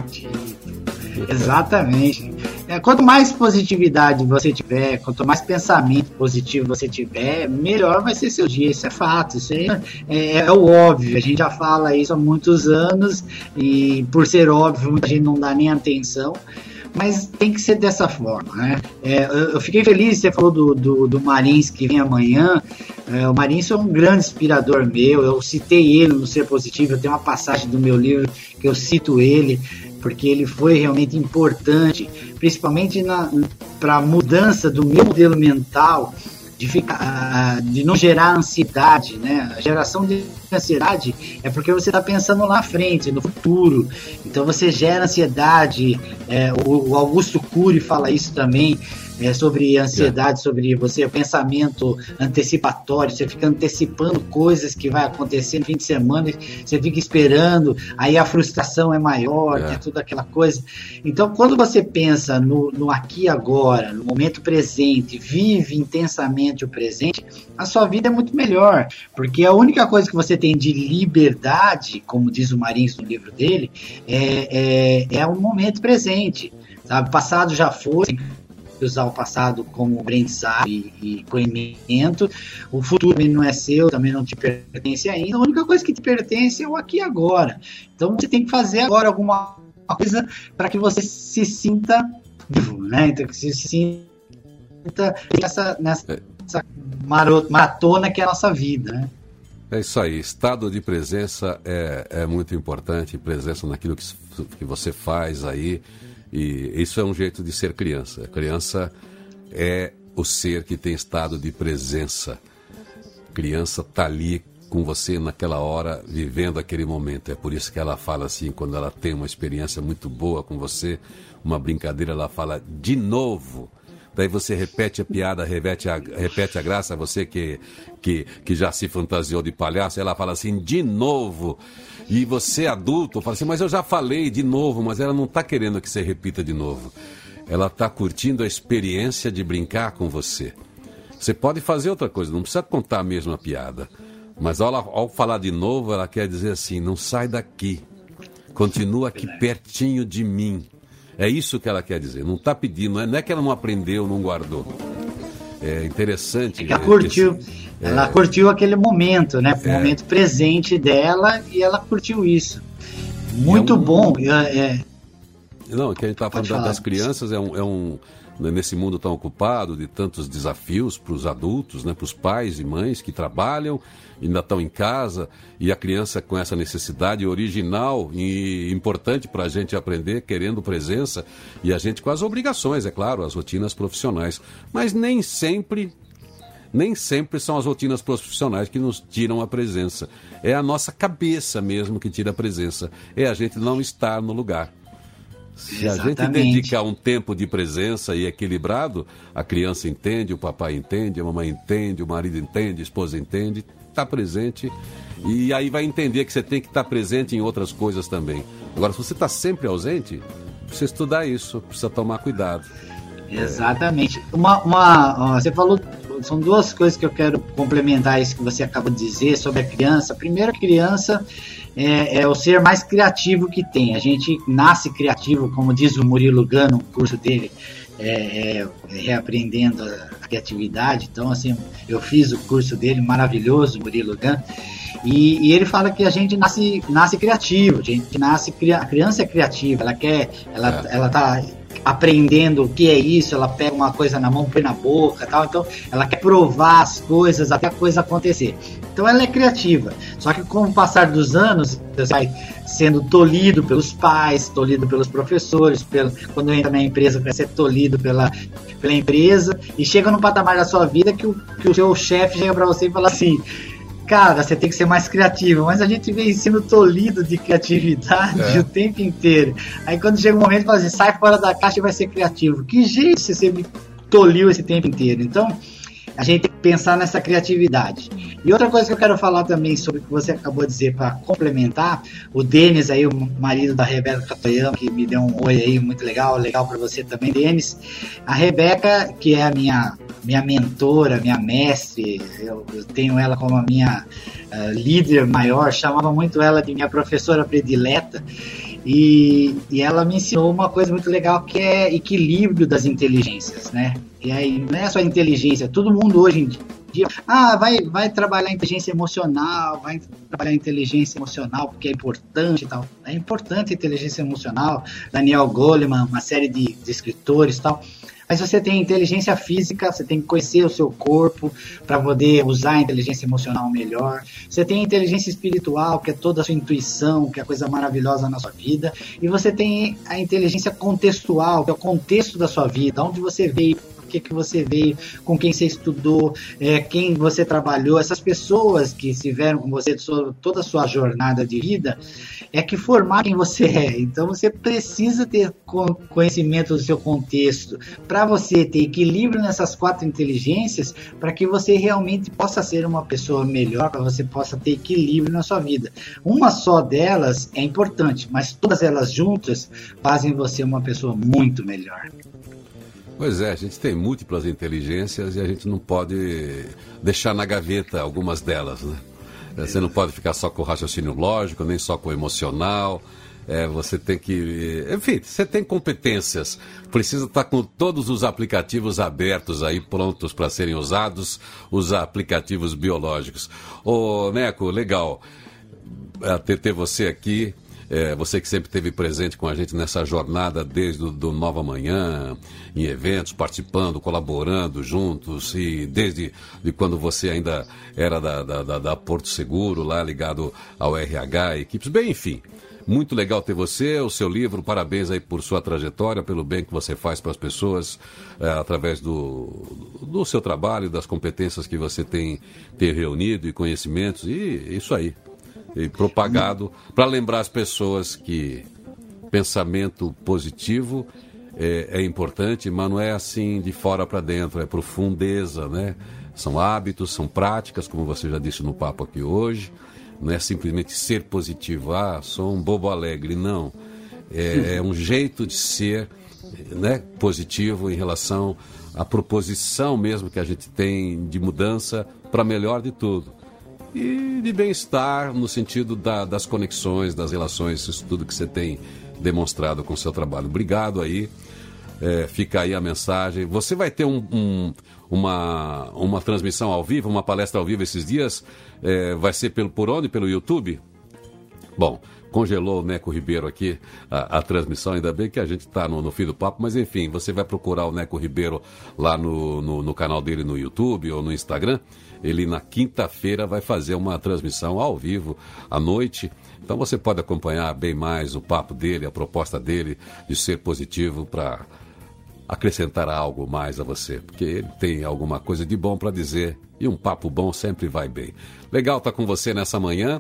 Exatamente. Quanto mais positividade você tiver, quanto mais pensamento positivo você tiver, melhor vai ser seu dia. Isso é fato, isso é o óbvio. A gente já fala isso há muitos anos e, por ser óbvio, muita gente não dá nem atenção. Mas tem que ser dessa forma, né? Eu fiquei feliz, você falou do Marins que vem amanhã. O Marins é um grande inspirador meu, eu citei ele no Ser Positivo, eu tenho uma passagem do meu livro que eu cito ele, porque ele foi realmente importante, principalmente para a mudança do meu modelo mental, de não gerar ansiedade, né? A geração de ansiedade é porque você está pensando lá à frente, no futuro, então você gera ansiedade. O Augusto Cury fala isso também, sobre ansiedade, sobre você, pensamento antecipatório, você fica antecipando coisas que vai acontecer no fim de semana, você fica esperando, aí a frustração é maior, né, toda aquela coisa. Então, quando você pensa no aqui e agora, no momento presente, vive intensamente o presente, a sua vida é muito melhor, porque a única coisa que você tem de liberdade, como diz o Marins no livro dele, é o momento presente, sabe? O passado já foi, usar o passado como aprendizado e conhecimento, o futuro também não é seu, também não te pertence ainda, a única coisa que te pertence é o aqui e agora. Então você tem que fazer agora alguma coisa para que você se sinta vivo, né? Então que você se sinta nessa maratona que é a nossa vida, né? É isso aí, estado de presença é muito importante, presença naquilo que você faz aí, e isso é um jeito de ser criança. A criança é o ser que tem estado de presença. A criança está ali com você naquela hora, vivendo aquele momento. É por isso que ela fala assim, quando ela tem uma experiência muito boa com você, uma brincadeira, ela fala de novo. Daí você repete a piada, repete a graça, você que já se fantasiou de palhaço, ela fala assim, de novo. E você, adulto, fala assim, mas eu já falei de novo, mas ela não está querendo que você repita de novo. Ela está curtindo a experiência de brincar com você. Você pode fazer outra coisa, não precisa contar a mesma piada. Mas ao falar de novo, ela quer dizer assim, não sai daqui. Continua aqui pertinho de mim. É isso que ela quer dizer, não está pedindo, não é que ela não aprendeu, não guardou. É interessante. Ela curtiu, ela curtiu aquele momento, né? O momento presente dela, e ela curtiu isso. Muito bom. Não, que a gente está falando das crianças, nesse mundo tão ocupado, de tantos desafios para os adultos, né, para os pais e mães que trabalham, ainda estão em casa, e a criança com essa necessidade original e importante para a gente aprender, querendo presença, e a gente com as obrigações, é claro, as rotinas profissionais. Mas nem sempre são as rotinas profissionais que nos tiram a presença. É a nossa cabeça mesmo que tira a presença. É a gente não estar no lugar. Se a gente dedicar um tempo de presença e equilibrado, a criança entende, o papai entende, a mamãe entende, o marido entende, a esposa entende, está presente, e aí vai entender que você tem que estar presente em outras coisas também. Agora, se você está sempre ausente, precisa estudar isso, precisa tomar cuidado. Exatamente. Você falou, são duas coisas que eu quero complementar isso que você acabou de dizer sobre a criança. Primeiro, a criança é o ser mais criativo que tem. A gente nasce criativo, como diz o Murilo Gun no curso dele, reaprendendo a criatividade. Então, assim, eu fiz o curso dele, maravilhoso, Murilo Gun, e ele fala que a gente nasce criativo, a criança é criativa, ela tá aprendendo o que é isso, ela pega uma coisa na mão, põe na boca, tal, então ela quer provar as coisas até a coisa acontecer. Então ela é criativa, só que com o passar dos anos, você vai sendo tolhido pelos pais, tolhido pelos professores, quando entra na empresa vai ser tolhido pela empresa, e chega no patamar da sua vida que o seu chefe chega para você e fala assim, cara, você tem que ser mais criativo, mas a gente vem sendo tolhido de criatividade o tempo inteiro. Aí quando chega um momento, fala assim, sai fora da caixa e vai ser criativo. Que jeito você me tolhiu esse tempo inteiro? Então, a gente tem que pensar nessa criatividade. E outra coisa que eu quero falar também sobre o que você acabou de dizer, para complementar, o Denis aí, o marido da Rebeca Catoyama, que me deu um oi aí, muito legal para você também, Denis. A Rebeca, que é a minha mentora, minha mestre, eu tenho ela como a minha líder maior, chamava muito ela de minha professora predileta, e ela me ensinou uma coisa muito legal, que é equilíbrio das inteligências, né? E aí não é só inteligência, todo mundo hoje em dia, vai trabalhar inteligência emocional, porque é importante e tal. É importante a inteligência emocional, Daniel Goleman, uma série de escritores e tal. Mas você tem inteligência física, você tem que conhecer o seu corpo para poder usar a inteligência emocional melhor. Você tem a inteligência espiritual, que é toda a sua intuição, que é a coisa maravilhosa na sua vida. E você tem a inteligência contextual, que é o contexto da sua vida, onde você veio, por que você veio, com quem você estudou, quem você trabalhou, essas pessoas que estiveram com você toda a sua jornada de vida, é que formar quem você é. Então você precisa ter conhecimento do seu contexto, para você ter equilíbrio nessas 4 inteligências, para que você realmente possa ser uma pessoa melhor, para você possa ter equilíbrio na sua vida. Uma só delas é importante, mas todas elas juntas fazem você uma pessoa muito melhor. Pois é, a gente tem múltiplas inteligências e a gente não pode deixar na gaveta algumas delas, né? Você não pode ficar só com o raciocínio lógico, nem só com o emocional. Você tem que... Enfim, você tem competências. Precisa estar com todos os aplicativos abertos aí, prontos para serem usados, os aplicativos biológicos. Ô, Neco, legal ter você aqui. Você que sempre esteve presente com a gente nessa jornada desde do Nova Manhã, em eventos, participando, colaborando juntos, e desde quando você ainda era da Porto Seguro, lá ligado ao RH, equipes, bem, enfim. Muito legal ter você, o seu livro, parabéns aí por sua trajetória, pelo bem que você faz para as pessoas, através do seu trabalho, das competências que você tem reunido e conhecimentos, e isso aí. E propagado, para lembrar as pessoas que pensamento positivo é importante, mas não é assim de fora para dentro, é profundeza, né? São hábitos, são práticas, como você já disse no papo aqui hoje. Não é simplesmente ser positivo, sou um bobo alegre, não. É um jeito de ser, né, positivo em relação à proposição mesmo que a gente tem de mudança para melhor de tudo. E de bem-estar no sentido das conexões, das relações, isso tudo que você tem demonstrado com o seu trabalho. Obrigado aí, fica aí a mensagem. Você vai ter uma transmissão ao vivo, uma palestra ao vivo esses dias, vai ser por onde? Pelo YouTube? Bom, congelou o Neco Ribeiro aqui a transmissão, ainda bem que a gente está no fim do papo, mas enfim, você vai procurar o Neco Ribeiro lá no canal dele no YouTube ou no Instagram. Ele na quinta-feira vai fazer uma transmissão ao vivo à noite, então você pode acompanhar bem mais o papo dele, a proposta dele de ser positivo para acrescentar algo mais a você, porque ele tem alguma coisa de bom para dizer e um papo bom sempre vai bem. Legal estar com você nessa manhã,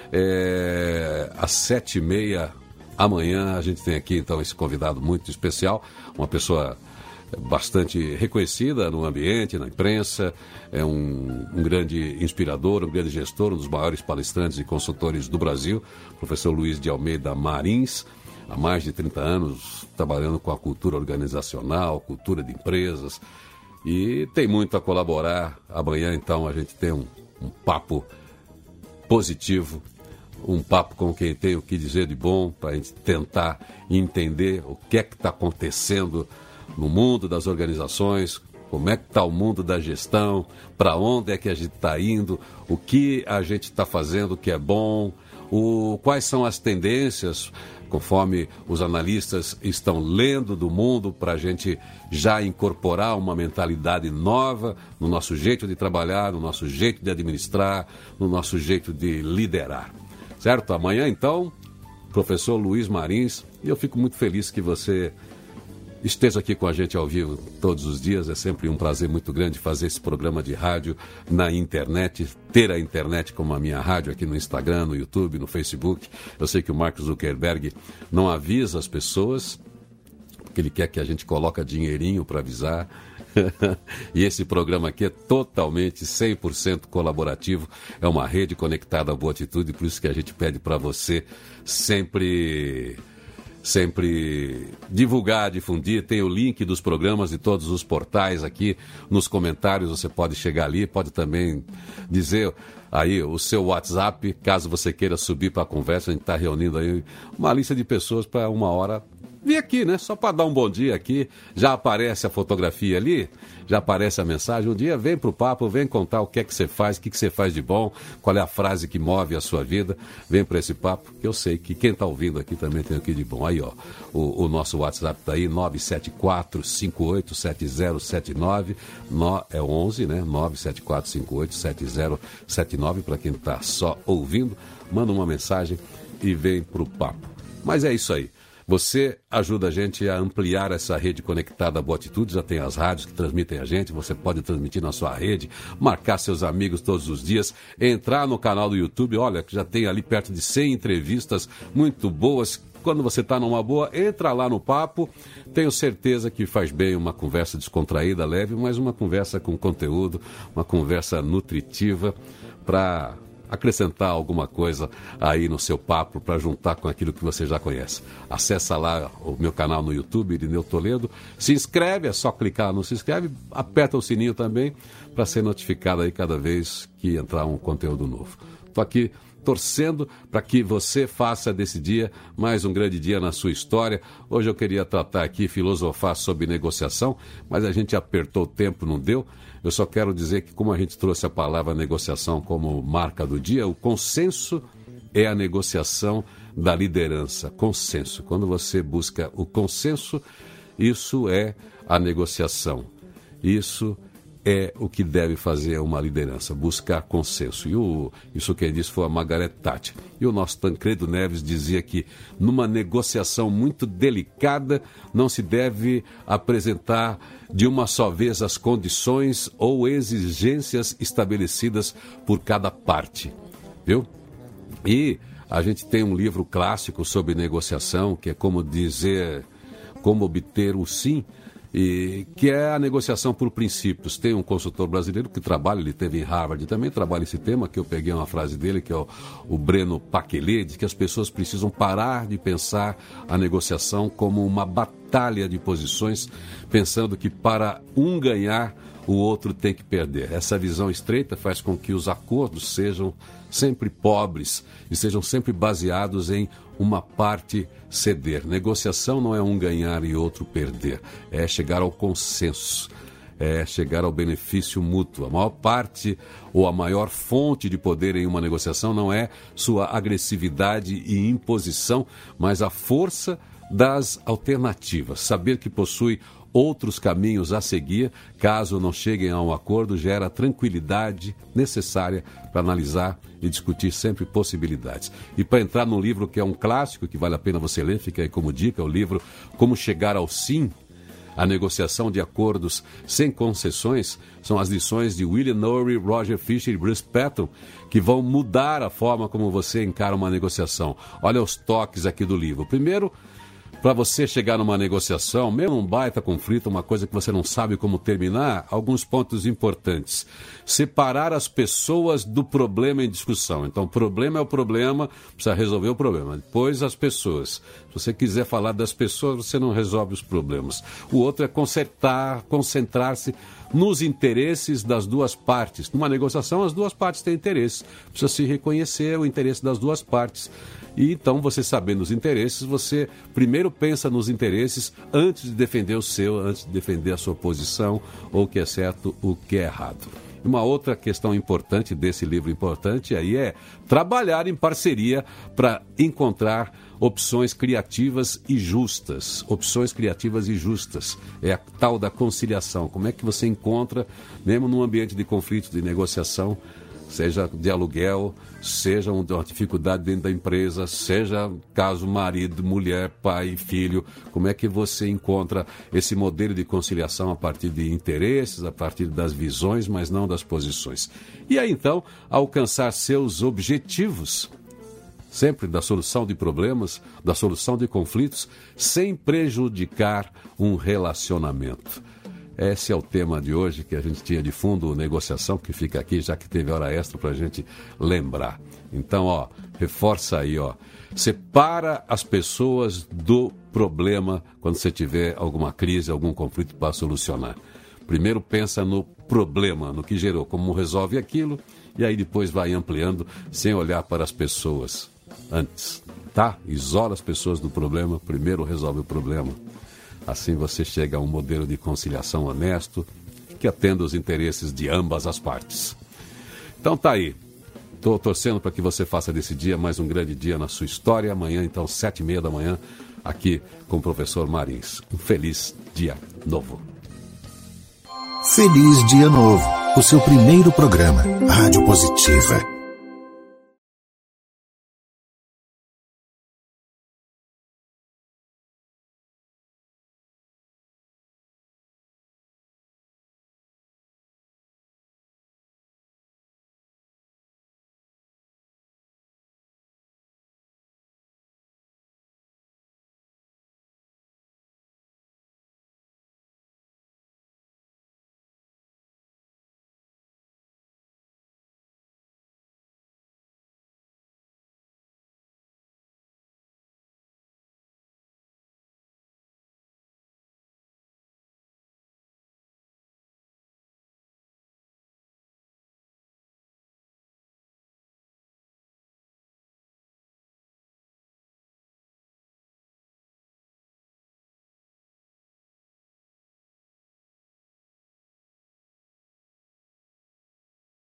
às 7h30 amanhã a gente tem aqui então esse convidado muito especial, uma pessoa bastante reconhecida no ambiente, na imprensa, é um grande inspirador, um grande gestor, um dos maiores palestrantes e consultores do Brasil, professor Luiz de Almeida Marins, há mais de 30 anos trabalhando com a cultura organizacional, cultura de empresas, e tem muito a colaborar. Amanhã, então, a gente tem um papo positivo, um papo com quem tem o que dizer de bom, para a gente tentar entender o que é que está acontecendo no mundo das organizações, como é que está o mundo da gestão, para onde é que a gente está indo, o que a gente está fazendo que é bom, quais são as tendências, conforme os analistas estão lendo do mundo, para a gente já incorporar uma mentalidade nova no nosso jeito de trabalhar, no nosso jeito de administrar, no nosso jeito de liderar. Certo? Amanhã, então, professor Luiz Marins, e eu fico muito feliz que você esteja aqui com a gente ao vivo todos os dias. É sempre um prazer muito grande fazer esse programa de rádio na internet, ter a internet como a minha rádio aqui no Instagram, no YouTube, no Facebook. Eu sei que o Mark Zuckerberg não avisa as pessoas, porque ele quer que a gente coloque dinheirinho para avisar. E esse programa aqui é totalmente 100% colaborativo, é uma rede conectada à Boa Atitude, por isso que a gente pede para você sempre divulgar, difundir. Tem o link dos programas de todos os portais aqui nos comentários, você pode chegar ali, pode também dizer aí o seu WhatsApp, caso você queira subir para a conversa. A gente está reunindo aí uma lista de pessoas para uma hora vir aqui, né? Só para dar um bom dia aqui, já aparece a fotografia ali, já aparece a mensagem. Um dia vem pro papo, vem contar o que é que você faz, o que você faz de bom, qual é a frase que move a sua vida. Vem para esse papo, que eu sei que quem está ouvindo aqui também tem o que de bom. Aí, ó, o nosso WhatsApp tá aí, 974587079, é 11, né? 974587079, para quem está só ouvindo, manda uma mensagem e vem pro papo. Mas é isso aí. Você ajuda a gente a ampliar essa rede conectada Boa Atitude, já tem as rádios que transmitem a gente, você pode transmitir na sua rede, marcar seus amigos todos os dias, entrar no canal do YouTube, olha, que já tem ali perto de 100 entrevistas muito boas. Quando você está numa boa, entra lá no papo, tenho certeza que faz bem uma conversa descontraída, leve, mas uma conversa com conteúdo, uma conversa nutritiva para acrescentar alguma coisa aí no seu papo para juntar com aquilo que você já conhece. Acessa lá o meu canal no YouTube, Irineu Toledo, se inscreve, é só clicar no se inscreve, aperta o sininho também para ser notificado aí cada vez que entrar um conteúdo novo. Estou aqui torcendo para que você faça desse dia mais um grande dia na sua história. Hoje eu queria tratar aqui, filosofar sobre negociação, mas a gente apertou o tempo, não deu. Eu só quero dizer que, como a gente trouxe a palavra negociação como marca do dia, o consenso é a negociação da liderança. Consenso. Quando você busca o consenso, isso é a negociação. Isso é o que deve fazer uma liderança, buscar consenso. Isso quem disse foi a Margaret Thatcher. E o nosso Tancredo Neves dizia que numa negociação muito delicada não se deve apresentar de uma só vez as condições ou exigências estabelecidas por cada parte. Viu? E a gente tem um livro clássico sobre negociação, que é como obter o sim, e que é a negociação por princípios. Tem um consultor brasileiro que trabalha, ele esteve em Harvard também, trabalha esse tema, que eu peguei uma frase dele, que é o Breno Paquelê, de que as pessoas precisam parar de pensar a negociação como uma batalha de posições, pensando que para um ganhar, o outro tem que perder. Essa visão estreita faz com que os acordos sejam sempre pobres e sejam sempre baseados em uma parte ceder. Negociação não é um ganhar e outro perder, é chegar ao consenso, é chegar ao benefício mútuo. A maior parte ou a maior fonte de poder em uma negociação não é sua agressividade e imposição, mas a força das alternativas. Saber que possui outros caminhos a seguir, caso não cheguem a um acordo, gera a tranquilidade necessária para analisar e discutir sempre possibilidades. E para entrar num livro que é um clássico, que vale a pena você ler, fica aí como dica, o livro Como Chegar ao Sim, a negociação de acordos sem concessões, são as lições de William Norrie, Roger Fisher e Bruce Patton, que vão mudar a forma como você encara uma negociação. Olha os toques aqui do livro. Primeiro, para você chegar numa negociação, mesmo um baita conflito, uma coisa que você não sabe como terminar, alguns pontos importantes. Separar as pessoas do problema em discussão. Então, o problema é o problema, precisa resolver o problema. Depois, as pessoas. Se você quiser falar das pessoas, você não resolve os problemas. O outro é concentrar-se nos interesses das duas partes. Numa negociação, as duas partes têm interesses. Precisa se reconhecer o interesse das duas partes. E então, você sabendo os interesses, você primeiro pensa nos interesses antes de defender o seu, antes de defender a sua posição, ou o que é certo, o que é errado. Uma outra questão importante desse livro importante aí é trabalhar em parceria para encontrar opções criativas e justas. Opções criativas e justas. É a tal da conciliação. Como é que você encontra, mesmo num ambiente de conflito, de negociação, seja de aluguel, seja uma dificuldade dentro da empresa, seja caso marido, mulher, pai, filho, como é que você encontra esse modelo de conciliação a partir de interesses, a partir das visões, mas não das posições. E aí, então, alcançar seus objetivos, sempre da solução de problemas, da solução de conflitos, sem prejudicar um relacionamento. Esse é o tema de hoje, que a gente tinha de fundo, negociação, que fica aqui, já que teve hora extra para a gente lembrar. Então, reforça aí, separa as pessoas do problema quando você tiver alguma crise, algum conflito para solucionar. Primeiro pensa no problema, no que gerou, como resolve aquilo, e aí depois vai ampliando, sem olhar para as pessoas antes, tá? Isola as pessoas do problema, primeiro resolve o problema. Assim você chega a um modelo de conciliação honesto que atenda os interesses de ambas as partes. Então tá aí. Estou torcendo para que você faça desse dia mais um grande dia na sua história. Amanhã, então, 7h30 da manhã, aqui com o professor Marins. Um feliz dia novo. Feliz Dia Novo, o seu primeiro programa, Rádio Positiva.